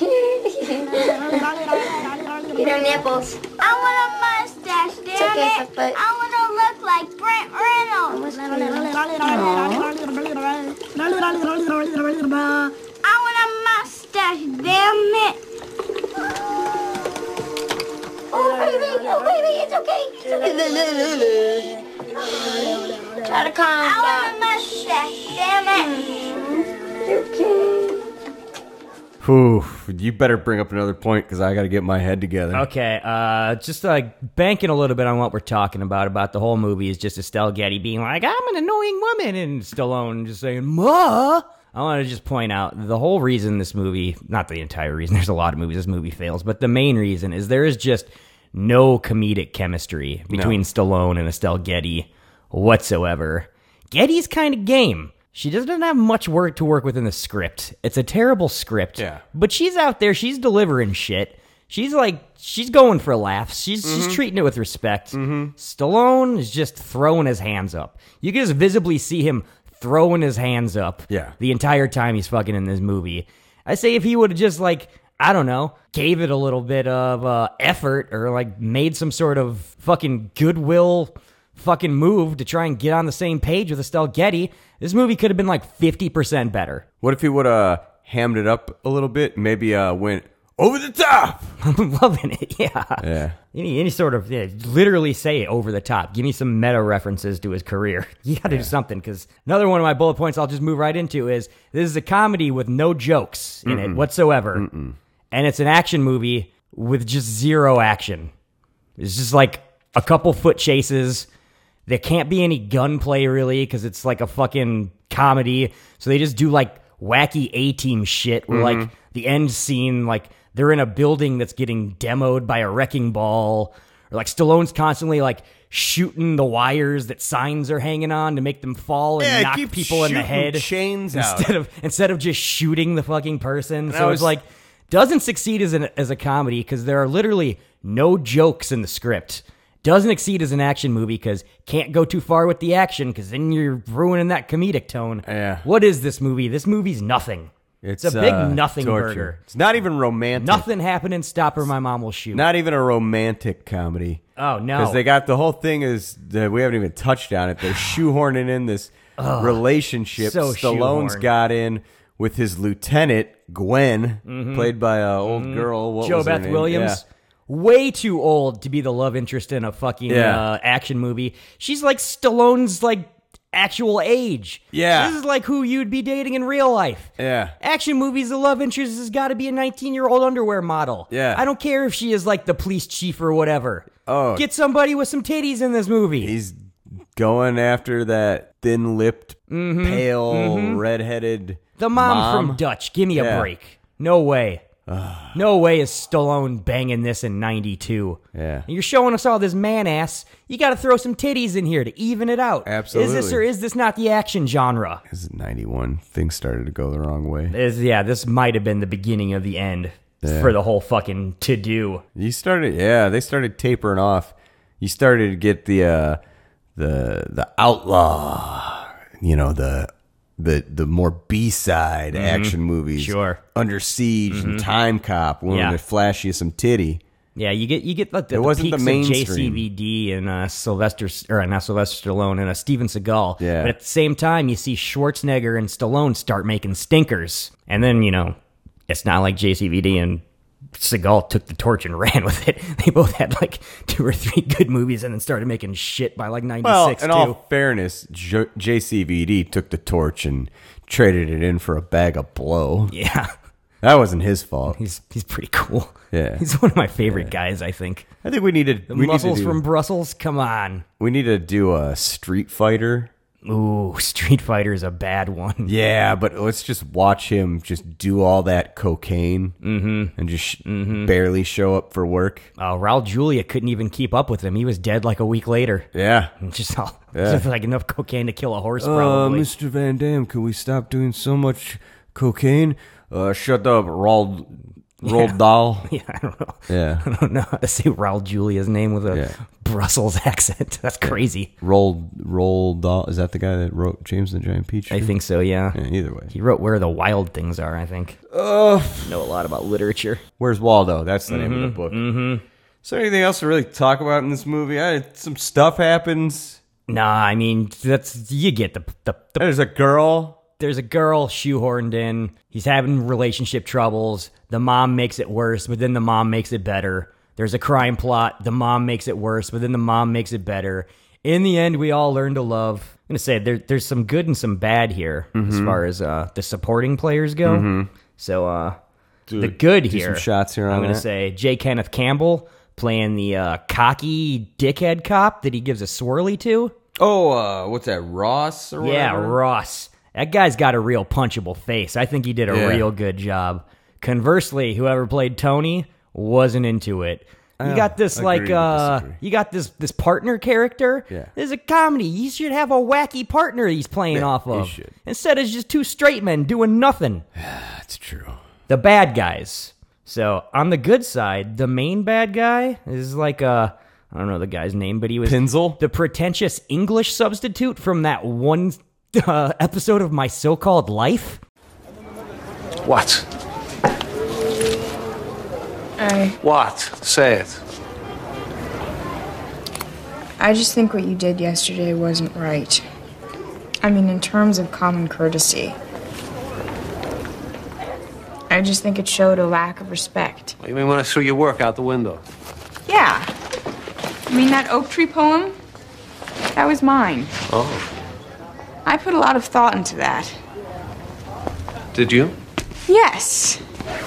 Get her nipples. I want a mustache, damn okay, it. but- I want to look like Brent Reynolds. I want a mustache, damn it. Oh, baby, oh, baby, it's okay. It's okay. Try to calm I want down. a mustache, damn it. Okay. Whew, you better bring up another point because I got to get my head together. Okay, uh, just like banking a little bit on what we're talking about, about the whole movie is just Estelle Getty being like, I'm an annoying woman, and Stallone just saying, Ma! I want to just point out the whole reason this movie, not the entire reason, there's a lot of movies this movie fails, but the main reason is there is just no comedic chemistry between No. Stallone and Estelle Getty whatsoever. Getty's kind of game. She doesn't have much work to work with in the script. It's a terrible script. Yeah. But she's out there, she's delivering shit. She's like, she's going for laughs. She's Mm-hmm. she's treating it with respect. Stallone is just throwing his hands up. You can just visibly see him throwing his hands up Yeah. the entire time he's fucking in this movie. I say if he would have just like, I don't know, gave it a little bit of uh, effort or like made some sort of fucking goodwill fucking move to try and get on the same page with Estelle Getty, this movie could have been like fifty percent better. What if he would have hammed it up a little bit? Maybe uh, went over the top. I'm loving it, yeah. Yeah. Any, any sort of, yeah, literally say it over the top. Give me some meta references to his career. You gotta do something, because another one of my bullet points I'll just move right into is this is a comedy with no jokes in it whatsoever. And it's an action movie with just zero action. It's just like a couple foot chases. There can't be any gunplay really because it's like a fucking comedy. So they just do like wacky A-team shit where like the end scene, like they're in a building that's getting demoed by a wrecking ball, or like Stallone's constantly like shooting the wires that signs are hanging on to make them fall and Yeah, knock keep people in the shooting head chains out. instead of instead of just shooting the fucking person. And so I it's was- like doesn't succeed as an as a comedy because there are literally no jokes in the script. Doesn't exceed as an action movie because can't go too far with the action because then you're ruining that comedic tone. Yeah. What is this movie? This movie's nothing. It's, a big uh, nothing torture. burger. It's not even romantic. Nothing happening. Stop or my mom will shoot. Not even a romantic comedy. Oh, no. Because they got the whole thing is that we haven't even touched on it. They're shoehorning in this relationship. so Stallone's shoehorned. got in with his lieutenant Gwen, played by a old girl. What Joe was her Beth name? Williams. Way too old to be the love interest in a fucking Yeah. uh, action movie. She's like Stallone's like actual age. Yeah. This is like who you'd be dating in real life. Yeah. Action movies, the love interest has got to be a nineteen-year-old underwear model. Yeah. I don't care if she is like the police chief or whatever. Oh. Get somebody with some titties in this movie. He's going after that thin-lipped, pale, red-headed the mom, mom. from Dutch. Give me a Yeah. break. No way. No way is Stallone banging this in ninety-two. Yeah. You're showing us all this man ass. You got to throw some titties in here to even it out. Is this Absolutely. or is this not the action genre? This is ninety-one. Things started to go the wrong way. Is yeah, this might have been the beginning of the end Yeah. for the whole fucking to do. You started, yeah. They started tapering off. You started to get the uh, the the outlaw. You know the the the more B side action movies. Sure. Under Siege and Time Cop. When Yeah. they flash you some titty. Yeah, you get you get like the, It the wasn't the peaks of mainstream. J C V D and uh, Sylvester or not Sylvester Stallone and uh, Steven Seagal. Yeah. But at the same time, you see Schwarzenegger and Stallone start making stinkers, and then you know it's not like J C V D and Seagal took the torch and ran with it. They both had like two or three good movies and then started making shit by like ninety-six. Well, in too. all fairness, J- J C V D took the torch and traded it in for a bag of blow. Yeah. That wasn't his fault. He's he's pretty cool. Yeah. He's one of my favorite Yeah. guys, I think. I think we need to. The we muscles need to do, from Brussels, come on. We need to do a Street Fighter. Ooh, Street Fighter is a bad one. Yeah, but let's just watch him just do all that cocaine Mm-hmm. and just sh- Mm-hmm. barely show up for work. Uh, Raul Julia couldn't even keep up with him. He was dead like a week later. Yeah. Just, all, Yeah. just like enough cocaine to kill a horse, Uh, probably. Mister Van Damme, can we stop doing so much cocaine? Uh, shut up, Roald, Roald Yeah. Dahl. Yeah, I don't know. Yeah. I don't know how to say Raul Julia's name with a Yeah. Brussels accent. That's crazy. Roald, Roald Dahl. Is that the guy that wrote James and the Giant Peach? I think so, yeah. Yeah, either way. He wrote Where the Wild Things Are, I think. Uh, Know a lot about literature. Where's Waldo? That's the name of the Mhm, book. Mm-hmm. Is there anything else to really talk about in this movie? I, some stuff happens. Nah, I mean, that's you get the, the, the There's a girl. There's a girl shoehorned in. He's having relationship troubles. The mom makes it worse, but then the mom makes it better. There's a crime plot. The mom makes it worse, but then the mom makes it better. In the end, we all learn to love. I'm going to say there, there's some good and some bad here as Mhm. far as uh, the supporting players go. Mhm. So uh, Do- the good do here, some shots here on I'm going to that. say J. Kenneth Campbell playing the uh, cocky dickhead cop that he gives a swirly to. Oh, uh, what's that, Ross or Yeah, whatever? Ross. That guy's got a real punchable face. I think he did a Yeah. real good job. Conversely, whoever played Tony wasn't into it. You Oh, got this agree like to uh disagree. you got this this partner character. Yeah. This is a comedy. You should have a wacky partner he's playing Yeah, off he of. should. Instead it's just two straight men doing nothing. That's true. The bad guys. So on the good side, the main bad guy is like a I don't know the guy's name, but he was Pinzel? the pretentious English substitute from that one uh, episode of My So-Called Life. What? I What? Say it. I just think what you did yesterday wasn't right. I mean, in terms of common courtesy. I just think it showed a lack of respect. You mean when I threw your work out the window? Yeah. I mean, that oak tree poem, that was mine. Oh. I put a lot of thought into that. Did you? Yes.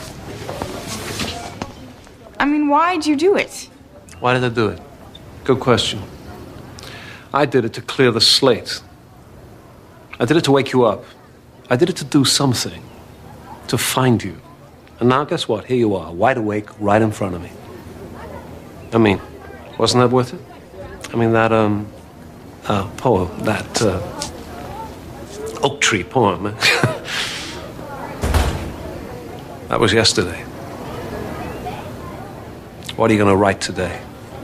I mean, why'd you do it? Why did I do it? Good question. I did it to clear the slate. I did it to wake you up. I did it to do something. To find you. And now guess what? Here you are, wide awake, right in front of me. I mean, wasn't that worth it? I mean, that, um, uh, poem, that, uh, oak tree poem. That was yesterday. What are you going to write today?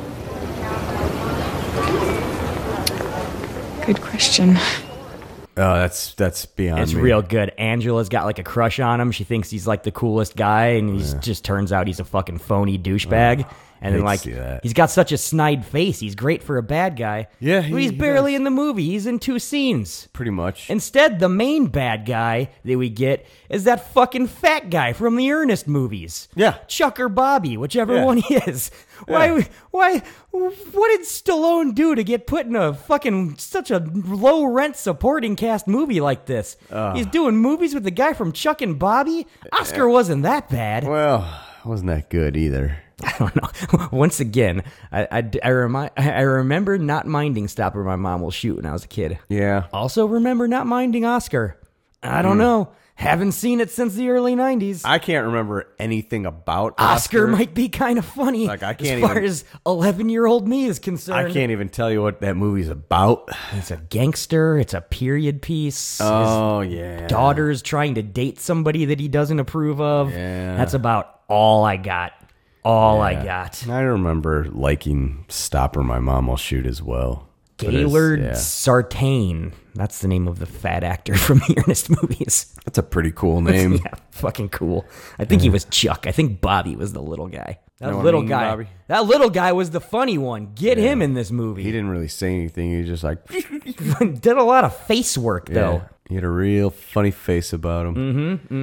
Good question. Oh, that's that's beyond It's me. real good. Angela's got like a crush on him. She thinks he's like the coolest guy, and he just turns out he's a fucking phony douchebag. And hate then to like see that. he's got such a snide face. He's great for a bad guy. Yeah, But he- he's he barely does. in the movie. He's in two scenes. Pretty much. Instead, the main bad guy that we get is that fucking fat guy from the Ernest movies. Yeah. Chuck or Bobby, whichever Yeah. one he is. Why, why, what did Stallone do to get put in a fucking, such a low rent supporting cast movie like this? Ugh. He's doing movies with the guy from Chuck and Bobby? Oscar wasn't that bad. Well, wasn't that good either. I don't know. Once again, I, I, I, remind, I remember not minding Stop or My Mom Will Shoot when I was a kid. Yeah. Also remember not minding Oscar. I don't Hmm. know. Haven't seen it since the early nineties. I can't remember anything about Oscar, Oscar. might be kind of funny Like, I can't as far even- as eleven-year-old me is concerned. I can't even tell you what that movie's about. It's a gangster. It's a period piece. Oh, His yeah. daughter's trying to date somebody that he doesn't approve of. Yeah. That's about all I got. All I Yeah. got. I remember liking Stop or My Mom Will Shoot as well. But it's- Gaylord yeah. Sartain. That's the name of the fat actor from the Ernest movies. That's a pretty cool name. Yeah, fucking cool. I think he was Chuck. I think Bobby was the little guy. That No, I little mean guy. Bobby. That little guy was the funny one. Get Yeah. him in this movie. He didn't really say anything. He was just like, Did a lot of face work though. yeah. He had a real funny face about him. Mm-hmm. Mm-hmm.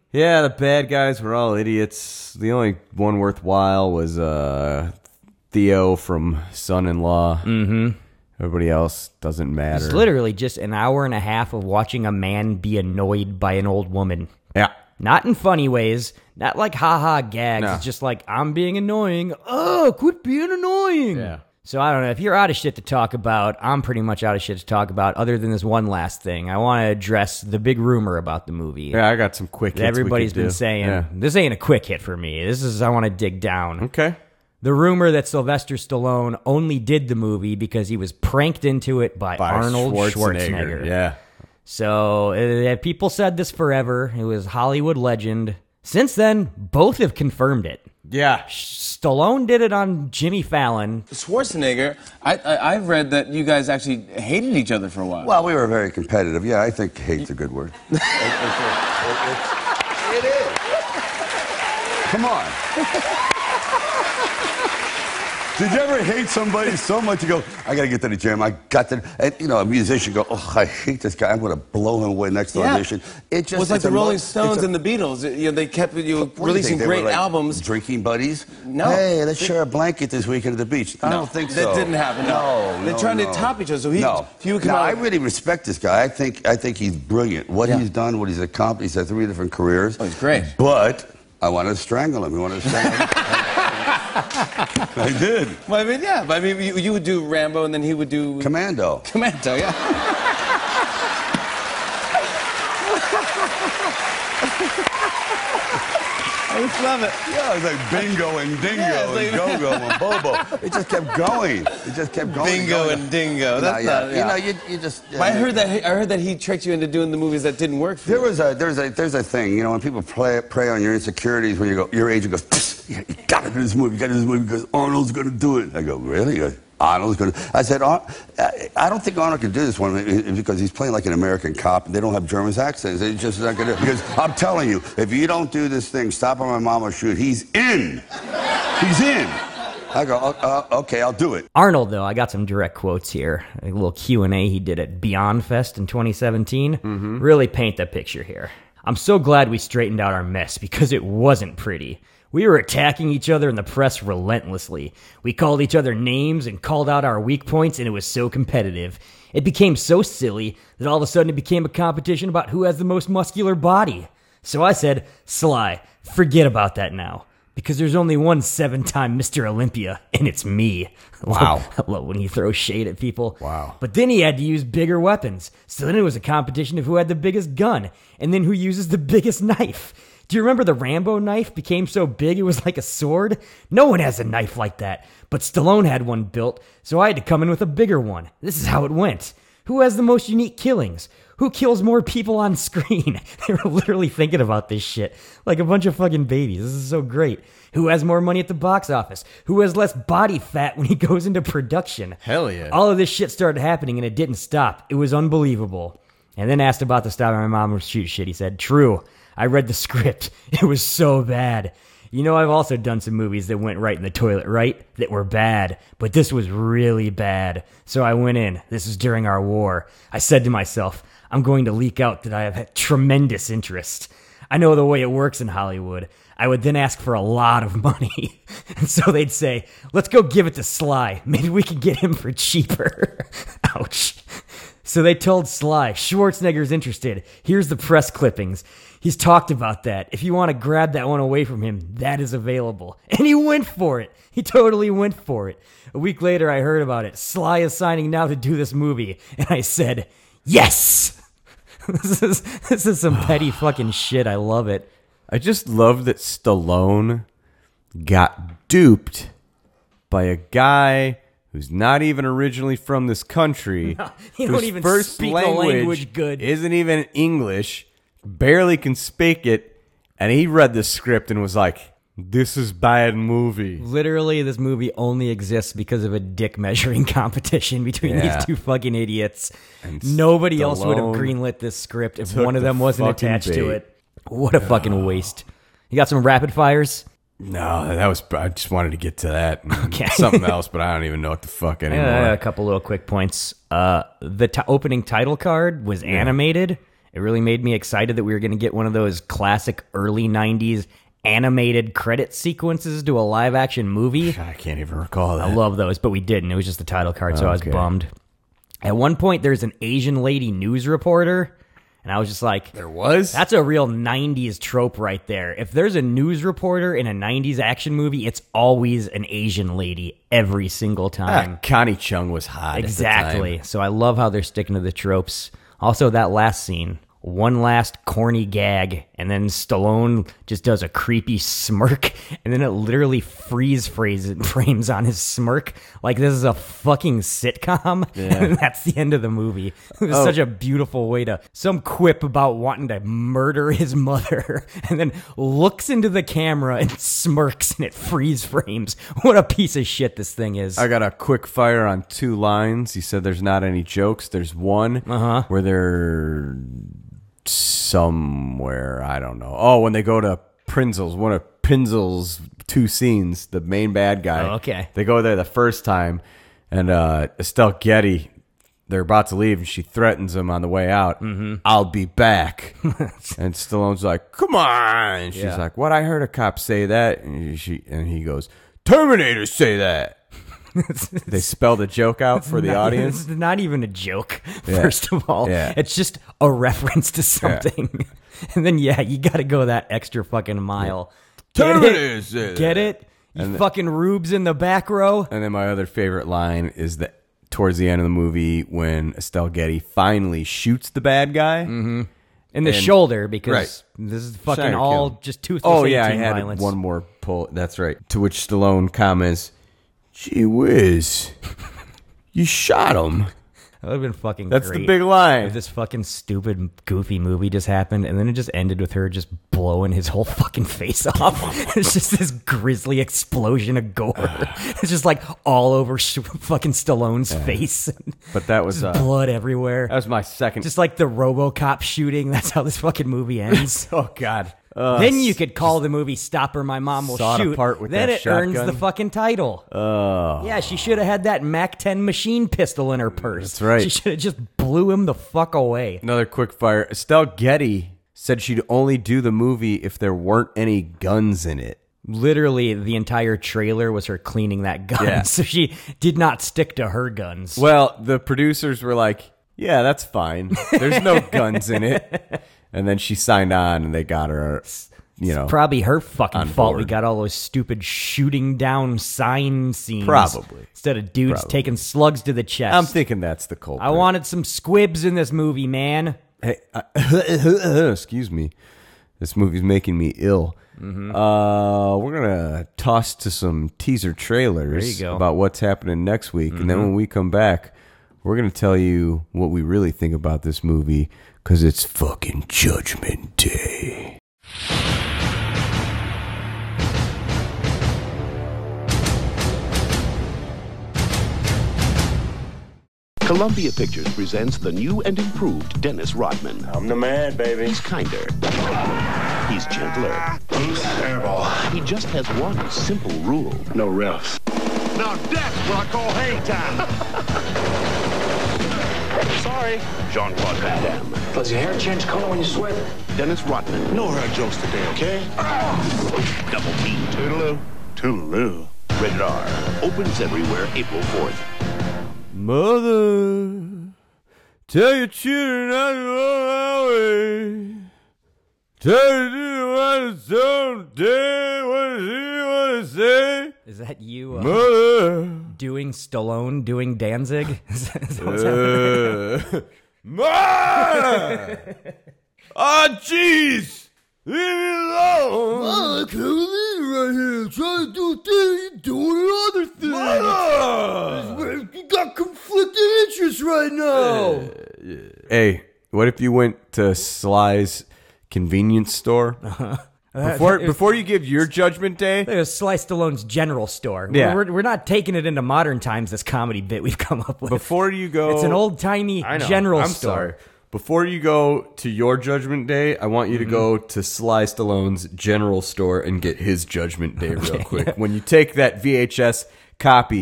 Yeah, the bad guys were all idiots. The only one worthwhile was uh, Theo from Son-in-Law. Mm-hmm. Everybody else doesn't matter. It's literally just an hour and a half of watching a man be annoyed by an old woman. Yeah. Not in funny ways. Not like ha-ha gags. No. It's just like, I'm being annoying. Oh, quit being annoying. Yeah. So I don't know. If you're out of shit to talk about, I'm pretty much out of shit to talk about, other than this one last thing. I want to address the big rumor about the movie. Yeah, I got some quick hits. Everybody's we could been do. saying, Yeah. this ain't a quick hit for me. This is, I want to dig down. Okay. The rumor that Sylvester Stallone only did the movie because he was pranked into it by, By Arnold Schwarzenegger. Schwarzenegger. Yeah. So uh, people said this forever. It was Hollywood legend. Since then, both have confirmed it. Yeah. Stallone did it on Jimmy Fallon. Schwarzenegger, I, I, I've read that you guys actually hated each other for a while. Well, we were very competitive. Yeah, I think hate's a good word. it, it, it, it is. Come on. Did you ever hate somebody so much you go, I gotta get to the gym, I got to, and, you know, a musician go, oh, I hate this guy, I'm gonna blow him away next Yeah. audition. It just It was like it's the a Rolling mo- Stones it's a- and the Beatles. You know, they kept you What do you releasing think, they were great like albums. Drinking buddies? No. Hey, let's share a blanket this weekend at the beach. I No, don't think that so. didn't happen, no. No, They're no, trying to no. top each other, so he- no. he would come no, out- I really respect this guy. I think I think he's brilliant. What Yeah. he's done, what he's accomplished, he's had three different careers. Oh, he's great. But I wanted to strangle him. He wanted to strangle him. I did. Well, I mean, yeah, but I mean, you, you would do Rambo, and then he would do Commando. Commando, yeah. I just love it. Yeah, it was like bingo and dingo Yeah, it's like- and go-go and bobo. It just kept going. It just kept going. Bingo going. and dingo. No, That's yeah. not. You Yeah. know, you, you just. But I heard that. I heard that he tricked you into doing the movies that didn't work for There you. was a there's a there's a thing, you know, when people play, prey on your insecurities, when you go, your agent goes, "Psst, you gotta do this movie, you gotta do this movie because Arnold's gonna do it. I go, really? He goes, Arnold's gonna. I said, Ar- I I don't think Arnold can do this one because he's playing like an American cop and they don't have German accents. They're just not gonna do it. Because I'm telling you, if you don't do this thing, Stop on My Mama Shoot, he's in. He's in. I go, uh, uh, okay, I'll do it. Arnold, though, I got some direct quotes here. A little Q and A he did at Beyond Fest in twenty seventeen. Mm-hmm. Really paint the picture here. I'm so glad we straightened out our mess because it wasn't pretty. We were attacking each other in the press relentlessly. We called each other names and called out our weak points, and it was so competitive. It became so silly that all of a sudden it became a competition about who has the most muscular body. So I said, Sly, forget about that now. Because there's only one seven-time Mister Olympia, and it's me. Wow. I love when he throws shade at people. Wow. But then he had to use bigger weapons. So then it was a competition of who had the biggest gun, and then who uses the biggest knife. Do you remember the Rambo knife became so big it was like a sword? No one has a knife like that. But Stallone had one built, so I had to come in with a bigger one. This is how it went. Who has the most unique killings? Who kills more people on screen? They were literally thinking about this shit like a bunch of fucking babies. This is so great. Who has more money at the box office? Who has less body fat when he goes into production? Hell yeah. All of this shit started happening and it didn't stop. It was unbelievable. And then asked about the Stop My Mom Shoot shit. He said, true. I read the script. It was so bad. You know, I've also done some movies that went right in the toilet, right? That were bad. But this was really bad. So I went in. This was during our war. I said to myself, I'm going to leak out that I have had tremendous interest. I know the way it works in Hollywood. I would then ask for a lot of money. And so they'd say, let's go give it to Sly. Maybe we can get him for cheaper. Ouch. So they told Sly, Schwarzenegger's interested. Here's the press clippings. He's talked about that. If you want to grab that one away from him, that is available. And he went for it. He totally went for it. A week later, I heard about it. Sly is signing now to do this movie. And I said, yes! This is, this is some petty fucking shit. I love it. I just love that Stallone got duped by a guy who's not even originally from this country. No, he don't whose even first speak the language good. Isn't even English, barely can speak it, and he read the script and was like, this is bad movie. Literally, this movie only exists because of a dick measuring competition between Yeah. these two fucking idiots. And Nobody else would have Stallone greenlit this script if took one of the them wasn't fucking attached to bait. it. What a fucking waste. You got some rapid fires? No, that was. I just wanted to get to that. and Okay. Something else, but I don't even know what the fuck anymore. Uh, a couple little quick points. Uh, the t- opening title card was animated, It really made me excited that we were going to get one of those classic early nineties animated credit sequences to a live action movie. I can't even recall that. I love those, but we didn't. It was just the title card, so Okay. I was bummed. At one point, there's an Asian lady news reporter, and I was just like, There was? that's a real nineties trope right there. If there's a news reporter in a nineties action movie, it's always an Asian lady every single time. Ah, Connie Chung was hot. at the Exactly. time. So I love how they're sticking to the tropes. Also, that last scene, one last corny gag, and then Stallone just does a creepy smirk, and then it literally freeze phrases, frames on his smirk like this is a fucking sitcom. Yeah. And that's the end of the movie. It was Oh. such a beautiful way to some quip about wanting to murder his mother, and then looks into the camera and smirks, and it freeze frames. What a piece of shit this thing is. I got a quick fire on two lines. He said there's not any jokes. There's one Uh-huh. where they're somewhere, I don't know. Oh, when they go to Prinzel's, one of Prinzel's two scenes, the main bad guy. Oh, okay. They go there the first time, and uh, Estelle Getty, they're about to leave, and she threatens him on the way out. Mm-hmm. I'll be back. And Stallone's like, come on. And she's Yeah. like, what? I heard a cop say that. And, she, and he goes, Terminators say that. They spell the joke out for the Not- audience. It's not even a joke, Yeah. first of all. Yeah. It's just a reference to something. And then, yeah, you got to go that extra fucking mile. Get Terminators say it? Get that. it? You And the- fucking rubes in the back row? And then my other favorite line is that towards the end of the movie when Estelle Getty finally shoots the bad guy. Mm-hmm. In the And- shoulder, because Right. this is fucking Shiner all kill. just toothless Oh, yeah, I eighteen had violence. one more pull. That's right. To which Stallone comments, gee whiz, you shot him. That would have been fucking That's the great big line. if this fucking stupid, goofy movie just happened, and then it just ended with her just blowing his whole fucking face off. It's just this grisly explosion of gore. It's just like all over sh- fucking Stallone's face. But that was Just uh, blood everywhere. That was my second. Just like the RoboCop shooting. That's how this fucking movie ends. Oh God. Uh, then you could call the movie "Stop or My Mom Will Sawed Shoot." apart with then that it earns shotgun. the fucking title. Oh. Yeah, she should have had that Mac ten machine pistol in her purse. That's right. She should have just blew him the fuck away. Another quick fire. Estelle Getty said she'd only do the movie if there weren't any guns in it. Literally, the entire trailer was her cleaning that gun. Yeah. So she did not stick to her guns. Well, the producers were like, yeah, that's fine. There's no guns in it. And then she signed on and they got her, you know. Probably her fucking on fault we board. got all those stupid shooting down sign scenes. Probably. Instead of dudes Probably. taking slugs to the chest. I'm thinking that's the culprit. I wanted some squibs in this movie, man. Hey, uh, excuse me. This movie's making me ill. Mm-hmm. Uh, we're gonna toss to some teaser trailers There you go. about what's happening next week, and then Mhm. when we come back, we're gonna tell you what we really think about this movie because it's fucking Judgment Day. Columbia Pictures presents the new and improved Dennis Rodman. I'm the man, baby. He's kinder. He's gentler. He's terrible. He just has one simple rule. No refs. Now that's what I call hang time. Sorry. Jean-Claude Van Damme. Does your hair change color when you sweat? Dennis Rodman. No hurt jokes today, okay? Double T. Toodaloo. Toodaloo. Rated R. Opens everywhere April fourth. Mother, tell your children not to go away. Tell you what it's someday, what you want to say. Is that you uh, Mother. doing Stallone, doing Danzig? Is that, is that what's happening? Uh, Ma! Ah, jeez! Leave me alone! Mom, I can't believe you right here. Trying to do a thing, you're doing another thing. Mother! You got conflicting interests right now. Hey, what if you went to Sly's convenience store? Uh-huh. Before before you give your Judgment Day? It was Sly Stallone's general store. Yeah. We're, we're not taking it into modern times, this comedy bit we've come up with. Before you go... It's an old-timey I know, general I'm store. sorry. Before you go to your Judgment Day, I want you to Mhm. go to Sly Stallone's general store and get his Judgment Day real Okay. quick. When you take that V H S copy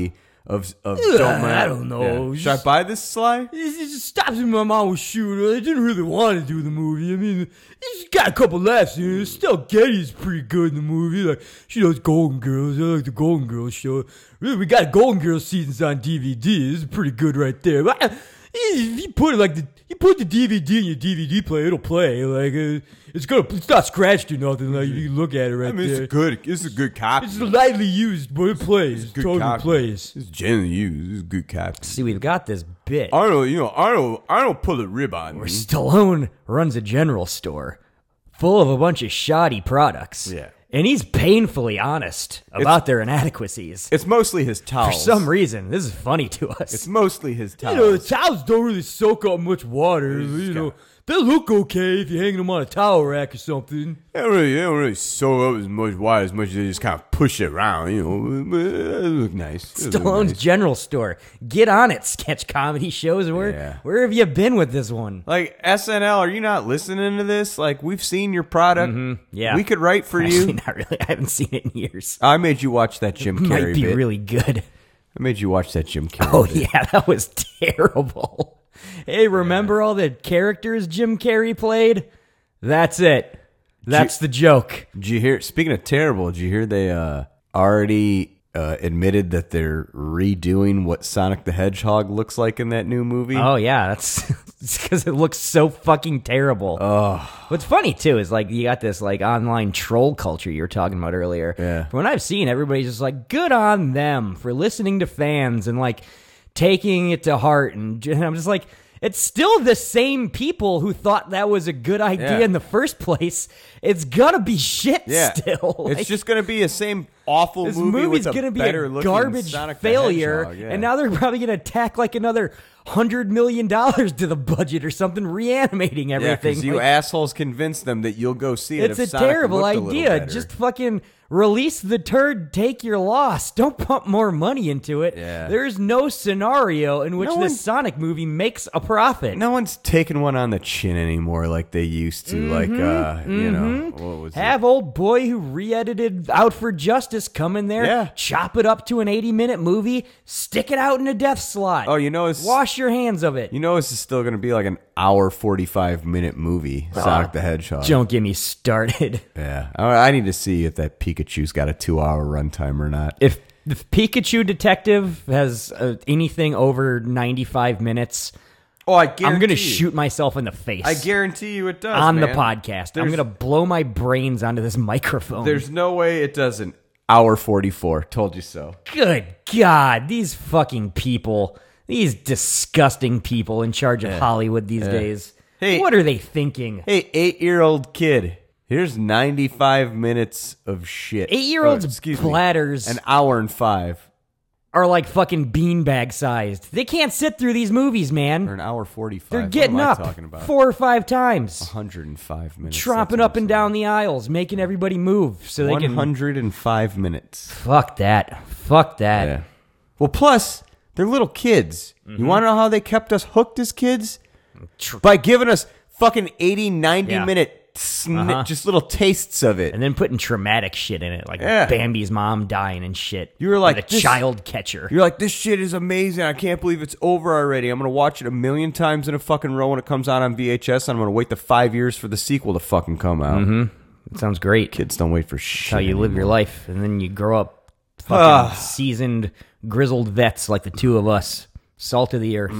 of of Yeah, don't I don't know. Yeah. Should I buy this, Sly? It just stops when my mom was shooting. I didn't really want to do the movie. I mean, it's got a couple laughs in it. Still, Getty's pretty good in the movie. Like, she does Golden Girls. I like the Golden Girls show. Really, we got Golden Girls seasons on D V D. This is pretty good right there. But if you put it like the, you put the D V D in your D V D player, it'll play. Like, uh, it's gonna, it's not scratched or nothing. Like, you can look at it right I mean, there. it's good. It's a good copy. It's lightly used, but it plays. It Good totally copy. plays. It's generally used. It's a good copy. See, we've got this bit Arnold, you know, Arnold, Arnold pull a rib on where me. Stallone runs a general store full of a bunch of shoddy products. Yeah. And he's painfully honest about their inadequacies. It's mostly his For towels. some reason, this is funny to us. It's mostly his You know, the towels. towels don't really soak up much water. You know, they look okay if you're hanging them on a towel rack or something. They don't really, they don't really soak up as much water as much as they just kind of push it around, you know. But it look nice. It look Stallone's nice. General Store. Get on it, sketch comedy shows. Where Yeah. where have you been with this one? Like, S N L, are you not listening to this? Like, we've seen your product. Yeah. We could write for Actually, you. not really. I haven't seen it in years. I made you watch that Jim Carrey Might be bit. really good. I made you watch that Jim Carrey Oh, bit. yeah, that was terrible. Hey, remember all the characters Jim Carrey played? That's it. That's the joke. Did you hear, speaking of terrible, did you hear they uh, already uh, admitted that they're redoing what Sonic the Hedgehog looks like in that new movie? Oh, yeah, that's because it looks so fucking terrible. Oh. What's funny, too, is like you got this like online troll culture you were talking about earlier. Yeah. From what I've seen, everybody's just like, good on them for listening to fans and like taking it to heart. And, and I'm just like, it's still the same people who thought that was a good idea Yeah. in the first place. It's gonna be shit Yeah. still. Like, It's just going to be the same awful this movie movie's with a gonna be better a looking garbage Sonic the failure, Hedgehog, yeah. and now they're probably gonna tack like another hundred million dollars to the budget or something, reanimating Yeah, everything. because you Like, assholes convinced them that you'll go see it it's if a Sonic terrible looked a little idea. better. Just fucking release the turd, take your loss. Don't pump more money into it. Yeah. There's no scenario in which No this one- Sonic movie makes a profit. No one's taking one on the chin anymore like they used to. Like, uh, you know, what was it? Have old boy who re-edited Out for Justice come in there, Yeah. chop it up to an eighty-minute movie, stick it out in a death slot. Oh, you know, it's Wash your hands of it. You know, this is still going to be like an hour forty-five minute movie. Sonic the Hedgehog. Don't get me started. Yeah, I I need to see if that Pikachu's got a two hour runtime or not. If the Pikachu Detective has uh, anything over ninety-five minutes, oh, I I'm going to guarantee you. shoot myself in the face. I guarantee you it does on the man. podcast. I'm There's- going to blow my brains onto this microphone. There's no way it doesn't. Hour forty-four. Told you so. Good God, these fucking people, these disgusting people in charge of Yeah. Hollywood these Yeah. days. Hey- what are they thinking? Hey, eight year old kid. Here's ninety-five minutes of shit. Eight-year-olds' Oh, excuse me, platters An hour and five. are like fucking beanbag sized. They can't sit through these movies, Or man. an hour forty-five. They're What getting am I up talking about? four or five times, one hundred five minutes. tromping That's up and down the aisles, making everybody move so they one can. hundred five minutes. Fuck that. Fuck that. Yeah. Well, plus, they're little kids. Mm-hmm. You want to know how they kept us hooked as kids? By giving us fucking eighty, ninety Yeah. minute sni- Uh-huh. just little tastes of it. And then putting traumatic shit in it, like Yeah. Bambi's mom dying and shit. You were like, And the this- child catcher. You're like, this shit is amazing. I can't believe it's over already. I'm going to watch it a million times in a fucking row when it comes out on V H S. And I'm going to wait the five years for the sequel to fucking come out. Mm-hmm. It sounds great. Kids don't wait for shit. That's how you live your anymore. life, and then you grow up fucking Ah. seasoned, grizzled vets like the two of us. Salt of the earth.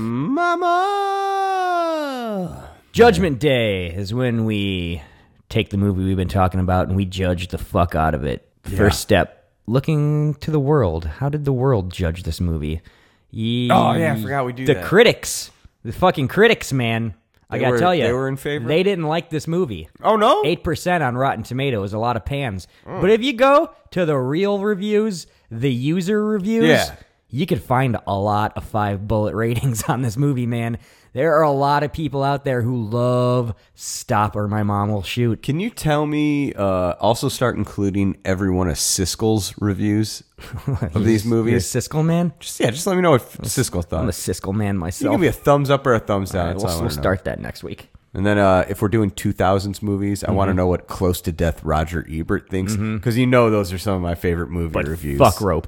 Mama! Judgment Day is when we take the movie we've been talking about and we judge the fuck out of it. The Yeah. First step, looking to the world. How did the world judge this movie? Ye- Oh, yeah, I forgot we do the that. critics, the fucking critics, man. I They gotta were- tell you, they were in favor? They didn't like this movie. Oh, no? eight percent on Rotten Tomatoes, a lot of pans. But if you go to the real reviews, the user reviews, Yeah. you could find a lot of five bullet ratings on this movie, man. There are a lot of people out there who love Stop or My Mom Will Shoot. Can you tell me, uh, also start including every one of Siskel's reviews of these movies? You're a Siskel man? Just, yeah, just let me know what Siskel thought. I'm a Siskel man You myself. give me a thumbs up or a thumbs down. All right, That's we'll all I we'll wanna know. start that next week. And then uh, if we're doing two thousands movies, I want to Mhm. know what Close to Death Roger Ebert thinks. Because you know those are some of my favorite movie But reviews. fuck Roper.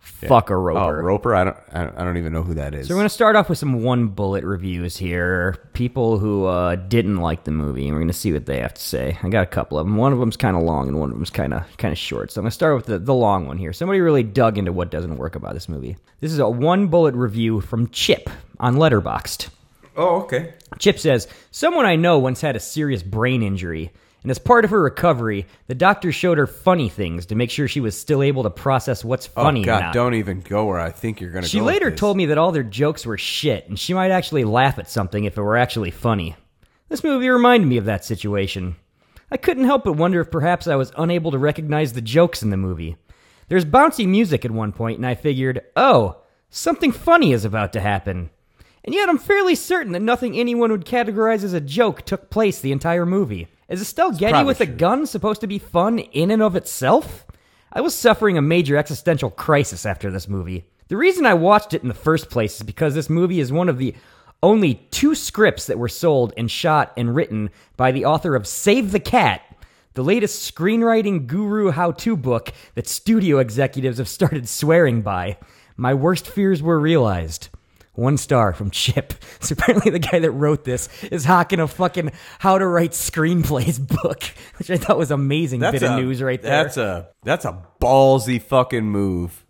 Fuck a Roper. Oh, Roper? I don't, I don't I don't even know who that is. So we're going to start off with some one-bullet reviews here. People who uh, didn't like the movie, and we're going to see what they have to say. I got a couple of them. One of them's kind of long, and one of them's kind of kind of short. So I'm going to start with the, the long one here. Somebody really dug into what doesn't work about this movie. This is a one-bullet review from Chip on Letterboxd. Oh, okay. Chip says, someone I know once had a serious brain injury, and as part of her recovery, the doctor showed her funny things to make sure she was still able to process what's funny Oh, God, or not. don't even go where I think you're going to She go later with this. told me that all their jokes were shit, and she might actually laugh at something if it were actually funny. This movie reminded me of that situation. I couldn't help but wonder if perhaps I was unable to recognize the jokes in the movie. There's bouncy music at one point, and I figured, oh, something funny is about to happen. And yet I'm fairly certain that nothing anyone would categorize as a joke took place the entire movie. Is Estelle Getty probably with a true. gun supposed to be fun in and of itself? I was suffering a major existential crisis after this movie. The reason I watched it in the first place is because this movie is one of the only two scripts that were sold and shot and written by the author of Save the Cat, the latest screenwriting guru how-to book that studio executives have started swearing by. My worst fears were realized. One star from Chip. So apparently the guy that wrote this is hawking a fucking how to write screenplays book, which I thought was amazing That's bit a, of news right there. That's a that's a ballsy fucking move.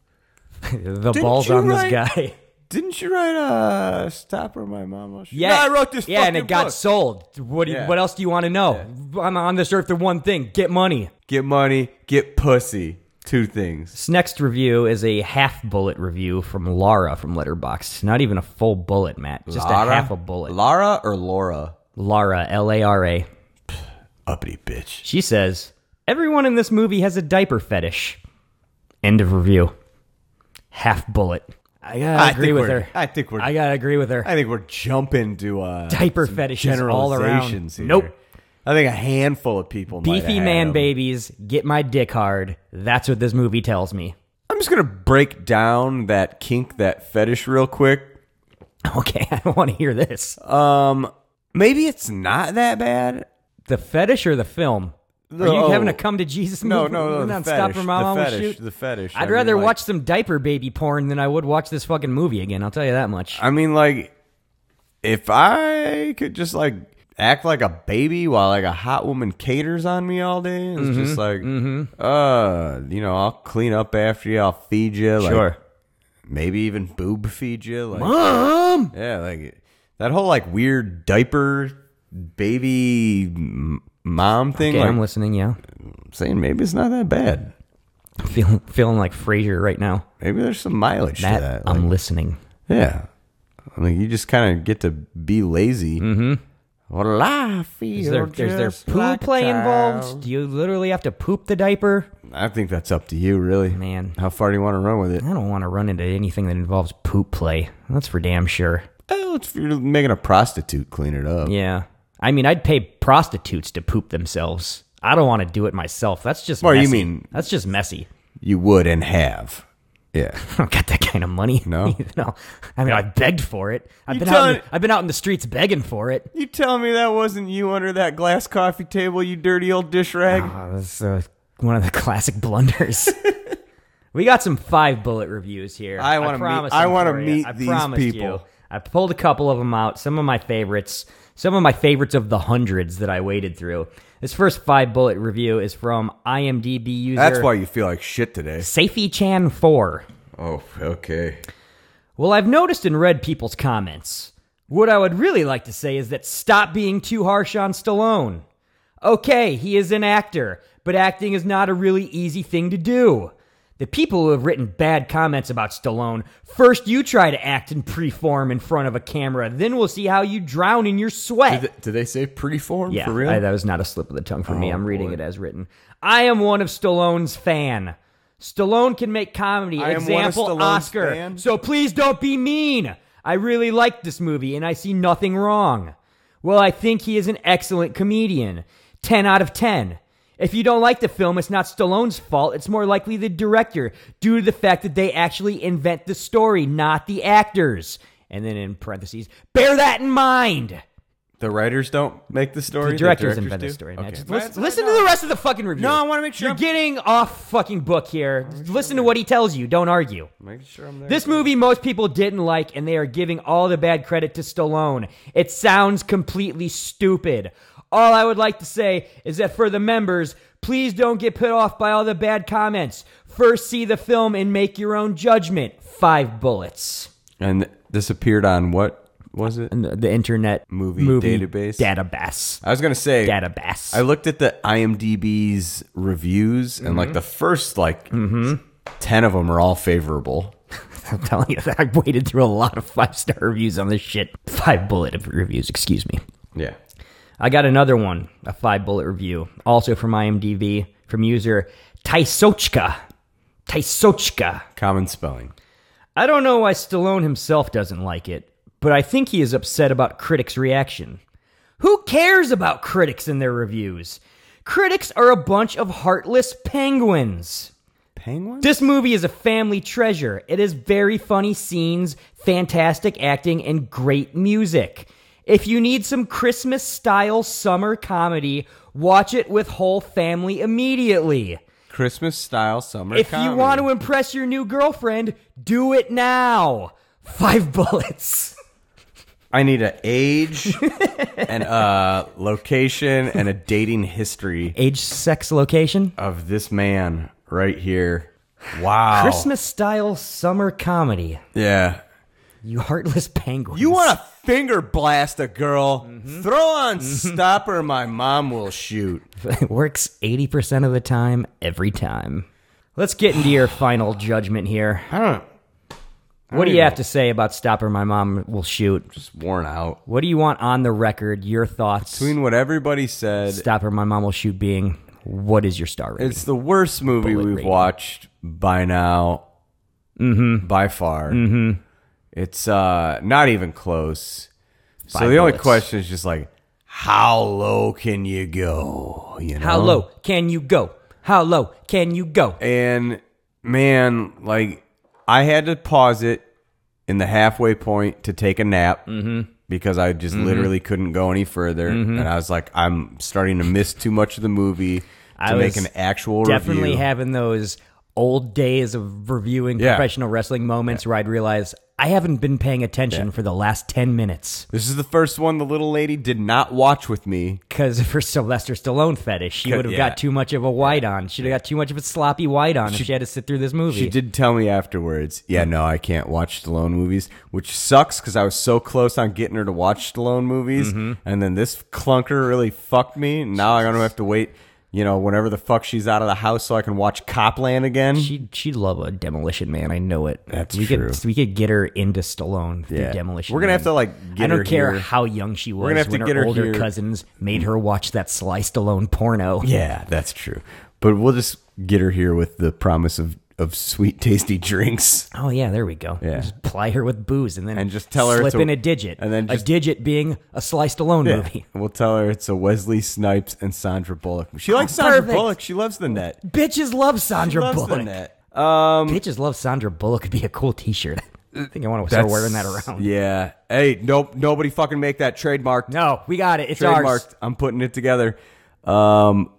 the Didn't balls you on write- this guy. Didn't you write uh, Stop or My Mama? Should-" Yeah, No, I wrote this Yeah, and fucking it got book. sold. What do you, Yeah. What else do you want to know? I'm on this earth for one thing: get money. Get money, get pussy. Two things. This next review is a half bullet review from Laura from Letterboxd. Not even a full bullet, Matt. Just Lara? a half a bullet. Lara or Laura? Lara, L A R A. Uppity bitch. She says, everyone in this movie has a diaper fetish. End of review. Half bullet. I gotta I agree think with we're- her. I think we're. I gotta agree with her. I think we're jumping to uh, Diaper some fetishes all around. generalizations here. Nope. I think a handful of people. might Beefy have man them. babies, get my dick hard. That's what this movie tells me. I'm just gonna break down that kink, that fetish, real quick. Okay, I don't want to hear this. Um, maybe it's not that bad. The fetish or the film? The- Are you oh. having a come to Jesus No, movie? no, no, the Not fetish, Stop for my the mama fetish, shoot? the fetish. I'd I mean, rather like- watch some diaper baby porn than I would watch this fucking movie again. I'll tell you that much. I mean, like, if I could just like act like a baby while like a hot woman caters on me all day, it's Mhm, just like, uh, you know, I'll clean up after you, I'll feed you, like, Sure. maybe even boob feed you, like, Mom! yeah, like that whole like weird diaper baby m- mom thing. Okay, like, I'm listening, yeah. I'm saying maybe it's not that bad. I'm feeling, feeling like Frasier right now. Maybe there's some mileage Matt, to that. I'm like- listening. Yeah. I mean, you just kind of get to be lazy. Mm-hmm. Well, I feel Is there, there's there just poo like a play child. involved? Do you literally have to poop the diaper? I think that's up to you, really. Man. How far do you want to run with it? I don't want to run into anything that involves poop play. That's for damn sure. Oh, it's for making a prostitute clean it up. Yeah. I mean, I'd pay prostitutes to poop themselves. I don't want to do it myself. That's just Well, you messy. mean- That's just messy. You would and have. Yeah. I don't got that kind of money. No? no. I mean, I begged for it. I've You been out. In telling- the, I've been out in the streets begging for it. You telling me that wasn't you under that glass coffee table, you dirty old dish rag? Oh, that's uh, one of the classic blunders. We got some five bullet reviews here. I wanna meet- promise I them wanna for you. meet I these promised people. You. I pulled a couple of them out. Some of my favorites. Some of my favorites of the hundreds that I waded through. This first five bullet review is from I M D B user. That's why you feel like shit today. Safety Chan four. Oh, okay. Well, I've noticed and read people's comments. What I would really like to say is that stop being too harsh on Stallone. Okay, he is an actor, but acting is not a really easy thing to do. The people who have written bad comments about Stallone, first you try to act in pre-form in front of a camera, then we'll see how you drown in your sweat. Did they, did they say pre-form Yeah, for real? I- that was not a slip of the tongue for me. Oh, I'm reading boy. it as written. I am one of Stallone's fan. Stallone can make comedy. I am one of Example, Stallone's Oscar. fan? So please don't be mean. I really like this movie, and I see nothing wrong. Well, I think he is an excellent comedian. ten out of ten. If you don't like the film, it's not Stallone's fault. It's more likely the director, due to the fact that they actually invent the story, not the actors. And then in parentheses, bear that in mind. The writers don't make the story? The directors, invent do? the story, man. Okay. Just listen, listen to the rest of the fucking review. No, I want to make sure You're I'm- getting off fucking book here. Listen to what he tells you. Don't argue. Make sure I'm there. This movie most people didn't like, and they are giving all the bad credit to Stallone. It sounds completely stupid. All I would like to say is that for the members, please don't get put off by all the bad comments. First see the film and make your own judgment. Five bullets. And this appeared on what was it? The, the Internet movie, movie database? Database. I was going to say. Database. I looked at the IMDb's reviews, and Mm-hmm. like the first like ten of them are all favorable. I'm telling you, I waited through a lot of five-star reviews on this shit. Five bullet reviews, excuse me. Yeah. I got another one, a five-bullet review, also from IMDb, from user Taisochka. Taisochka. Common spelling. I don't know why Stallone himself doesn't like it, but I think he is upset about critics' reaction. Who cares about critics and their reviews? Critics are a bunch of heartless penguins. Penguins? This movie is a family treasure. It has very funny scenes, fantastic acting, and great music. If you need some Christmas-style summer comedy, watch it with whole family immediately. Christmas-style summer If comedy. you want to impress your new girlfriend, do it now. Five bullets. I need an age, and a location, and a dating history. Age, sex, location? Of this man right here. Wow. Christmas-style summer comedy. Yeah. You heartless penguins. You want to finger blast a girl? Throw on Stopper, my mom will shoot. It works eighty percent of the time, every time. Let's get into your final judgment here. I don't What do you have to say about Stopper, my mom will shoot? Just worn out. What do you want on the record? Your thoughts? Between what everybody said, Stopper, my mom will shoot being, what is your star rating? it's the worst movie Bullet we've rating. watched by now. Mm-hmm. By far. Mm-hmm. It's uh not even close. So Five the only bullets. question is just like, how low can you go? You know? How low can you go? How low can you go? And man, like I had to pause it in the halfway point to take a nap Mm-hmm. because I just literally couldn't go any further. Mhm. And I was like, I'm starting to miss too much of the movie to I make was an actual definitely review. having those old days of reviewing Yeah. professional wrestling moments where I'd realize I haven't been paying attention Yeah. for the last ten minutes. This is the first one the little lady did not watch with me. Because of her Sylvester Stallone fetish, she would have Yeah. got too much of a white on. She'd have got too much of a sloppy white on if she had to sit through this movie. She did tell me afterwards, yeah, no, I can't watch Stallone movies, which sucks because I was so close on getting her to watch Stallone movies, Mhm. and then this clunker really fucked me. And now I'm going to have to wait, you know, whenever the fuck she's out of the house so I can watch Copland again. She'd, she'd love a Demolition Man. I know it. That's we true. Could, we could get her into Stallone through Yeah. Demolition We're gonna Man. have to, like, get I don't her care here. how young she was We're gonna have to when get her her older here. cousins made her watch that Sly Stallone porno. Yeah, that's true. But we'll just get her here with the promise of, of sweet, tasty drinks. Oh yeah, there we go. Yeah. Just ply her with booze and then And just tell her slip it's a- in a digit. and then a just- digit being a Sly Stallone Yeah. movie. We'll tell her it's a Wesley Snipes and Sandra Bullock. She Oh, likes Sandra perfect. Bullock. She loves the net. Bitches love Sandra She loves Bullock. the net. Um, Bitches love Sandra Bullock could be a cool T-shirt. I think I want to start That's- wearing that around. Yeah. Hey, nope. Nobody fucking make that trademarked. No, we got it. It's trademarked. ours. I'm putting it together. Um,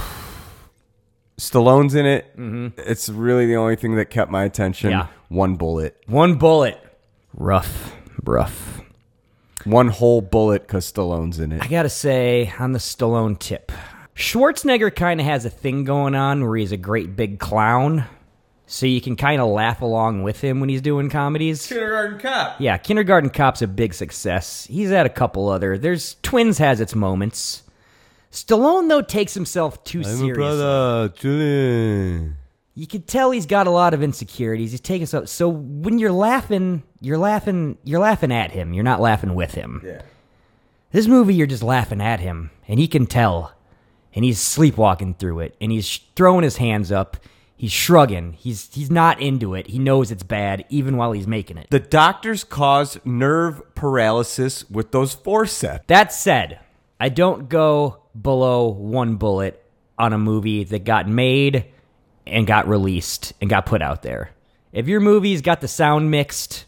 Stallone's in it. Mhm. It's really the only thing that kept my attention. Yeah. One bullet. One bullet. Rough. Rough. One whole bullet because Stallone's in it. I gotta say, on the Stallone tip, Schwarzenegger kind of has a thing going on where he's a great big clown, so you can kind of laugh along with him when he's doing comedies. Kindergarten Cop. Yeah, Kindergarten Cop's a big success. He's had a couple other. There's Twins has its moments. Stallone though takes himself too I'm a seriously. brother, Julian. You can tell he's got a lot of insecurities. He's taking so so when you're laughing, you're laughing, you're laughing at him. You're not laughing with him. Yeah. This movie, you're just laughing at him, and he can tell. And he's sleepwalking through it, and he's sh- throwing his hands up. He's shrugging. He's he's not into it. He knows it's bad, even while he's making it. The doctors caused nerve paralysis with those forceps. That said, I don't go below one bullet on a movie that got made and got released and got put out there. If your movie's got the sound mixed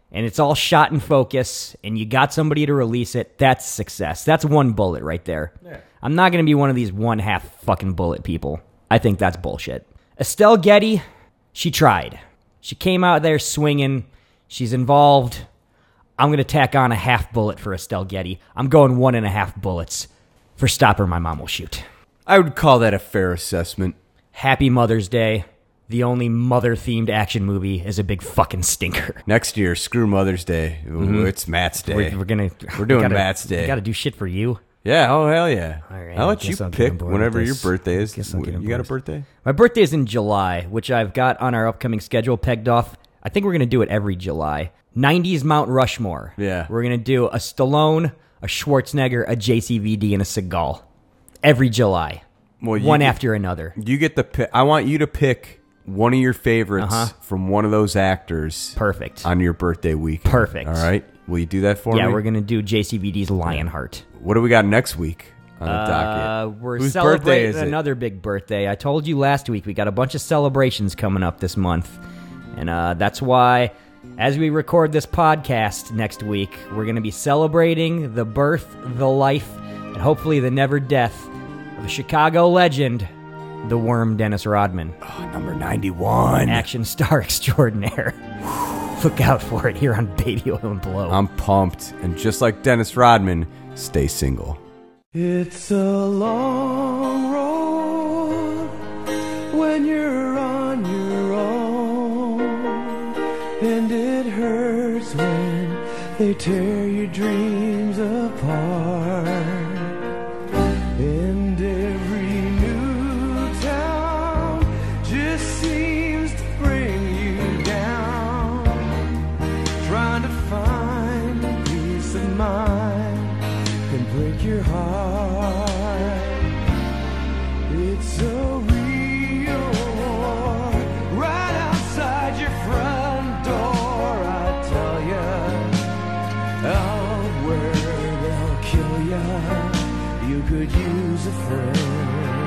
and it's all shot in focus, and you got somebody to release it, that's success. That's one bullet right there. Yeah. I'm not going to be one of these one half fucking bullet people. I think that's bullshit. Estelle Getty, she tried. She came out there swinging. She's involved. I'm going to tack on a half bullet for Estelle Getty. I'm going one and a half bullets for Stop or My Mom Will Shoot. I would call that a fair assessment. Happy Mother's Day. The only mother-themed action movie is a big fucking stinker. Next year, screw Mother's Day. Ooh, Mhm. It's Matt's Day. We're, we're gonna. We're doing we gotta, Matt's Day. We got to do shit for you. Yeah. Oh hell yeah. All right, I'll I let you guess I'll get pick on board whenever with your this. birthday is. Guess I'll get on You got a board. birthday? My birthday is in July, which I've got on our upcoming schedule pegged off. I think we're gonna do it every July. nineties Mount Rushmore. Yeah. We're gonna do a Stallone, a Schwarzenegger, a J C V D, and a Seagal every July. Well, you one get- after another. You get the pick. I want you to pick one of your favorites Uh-huh. from one of those actors. Perfect. On your birthday week. Perfect. All right. Will you do that for yeah, me? we're gonna do J C V D's Lionheart. What do we got next week on the Uh, docket? we're Whose birthday celebrating is it? another big birthday. I told you last week we got a bunch of celebrations coming up this month. And uh, that's why, as we record this podcast next week, we're going to be celebrating the birth, the life, and hopefully the never death of a Chicago legend, the Worm Dennis Rodman. Oh, number ninety-one. Action star extraordinaire. Look out for it here on Baby Oil and Blow. I'm pumped. And just like Dennis Rodman, stay single. It's a long road when you're on your own, and it hurts when they tear your dreams apart. And every new town just seems to bring you down, trying to find peace of mind can break your heart. It's a real war right outside your front door. I tell ya, out where they'll kill ya, you could use a friend.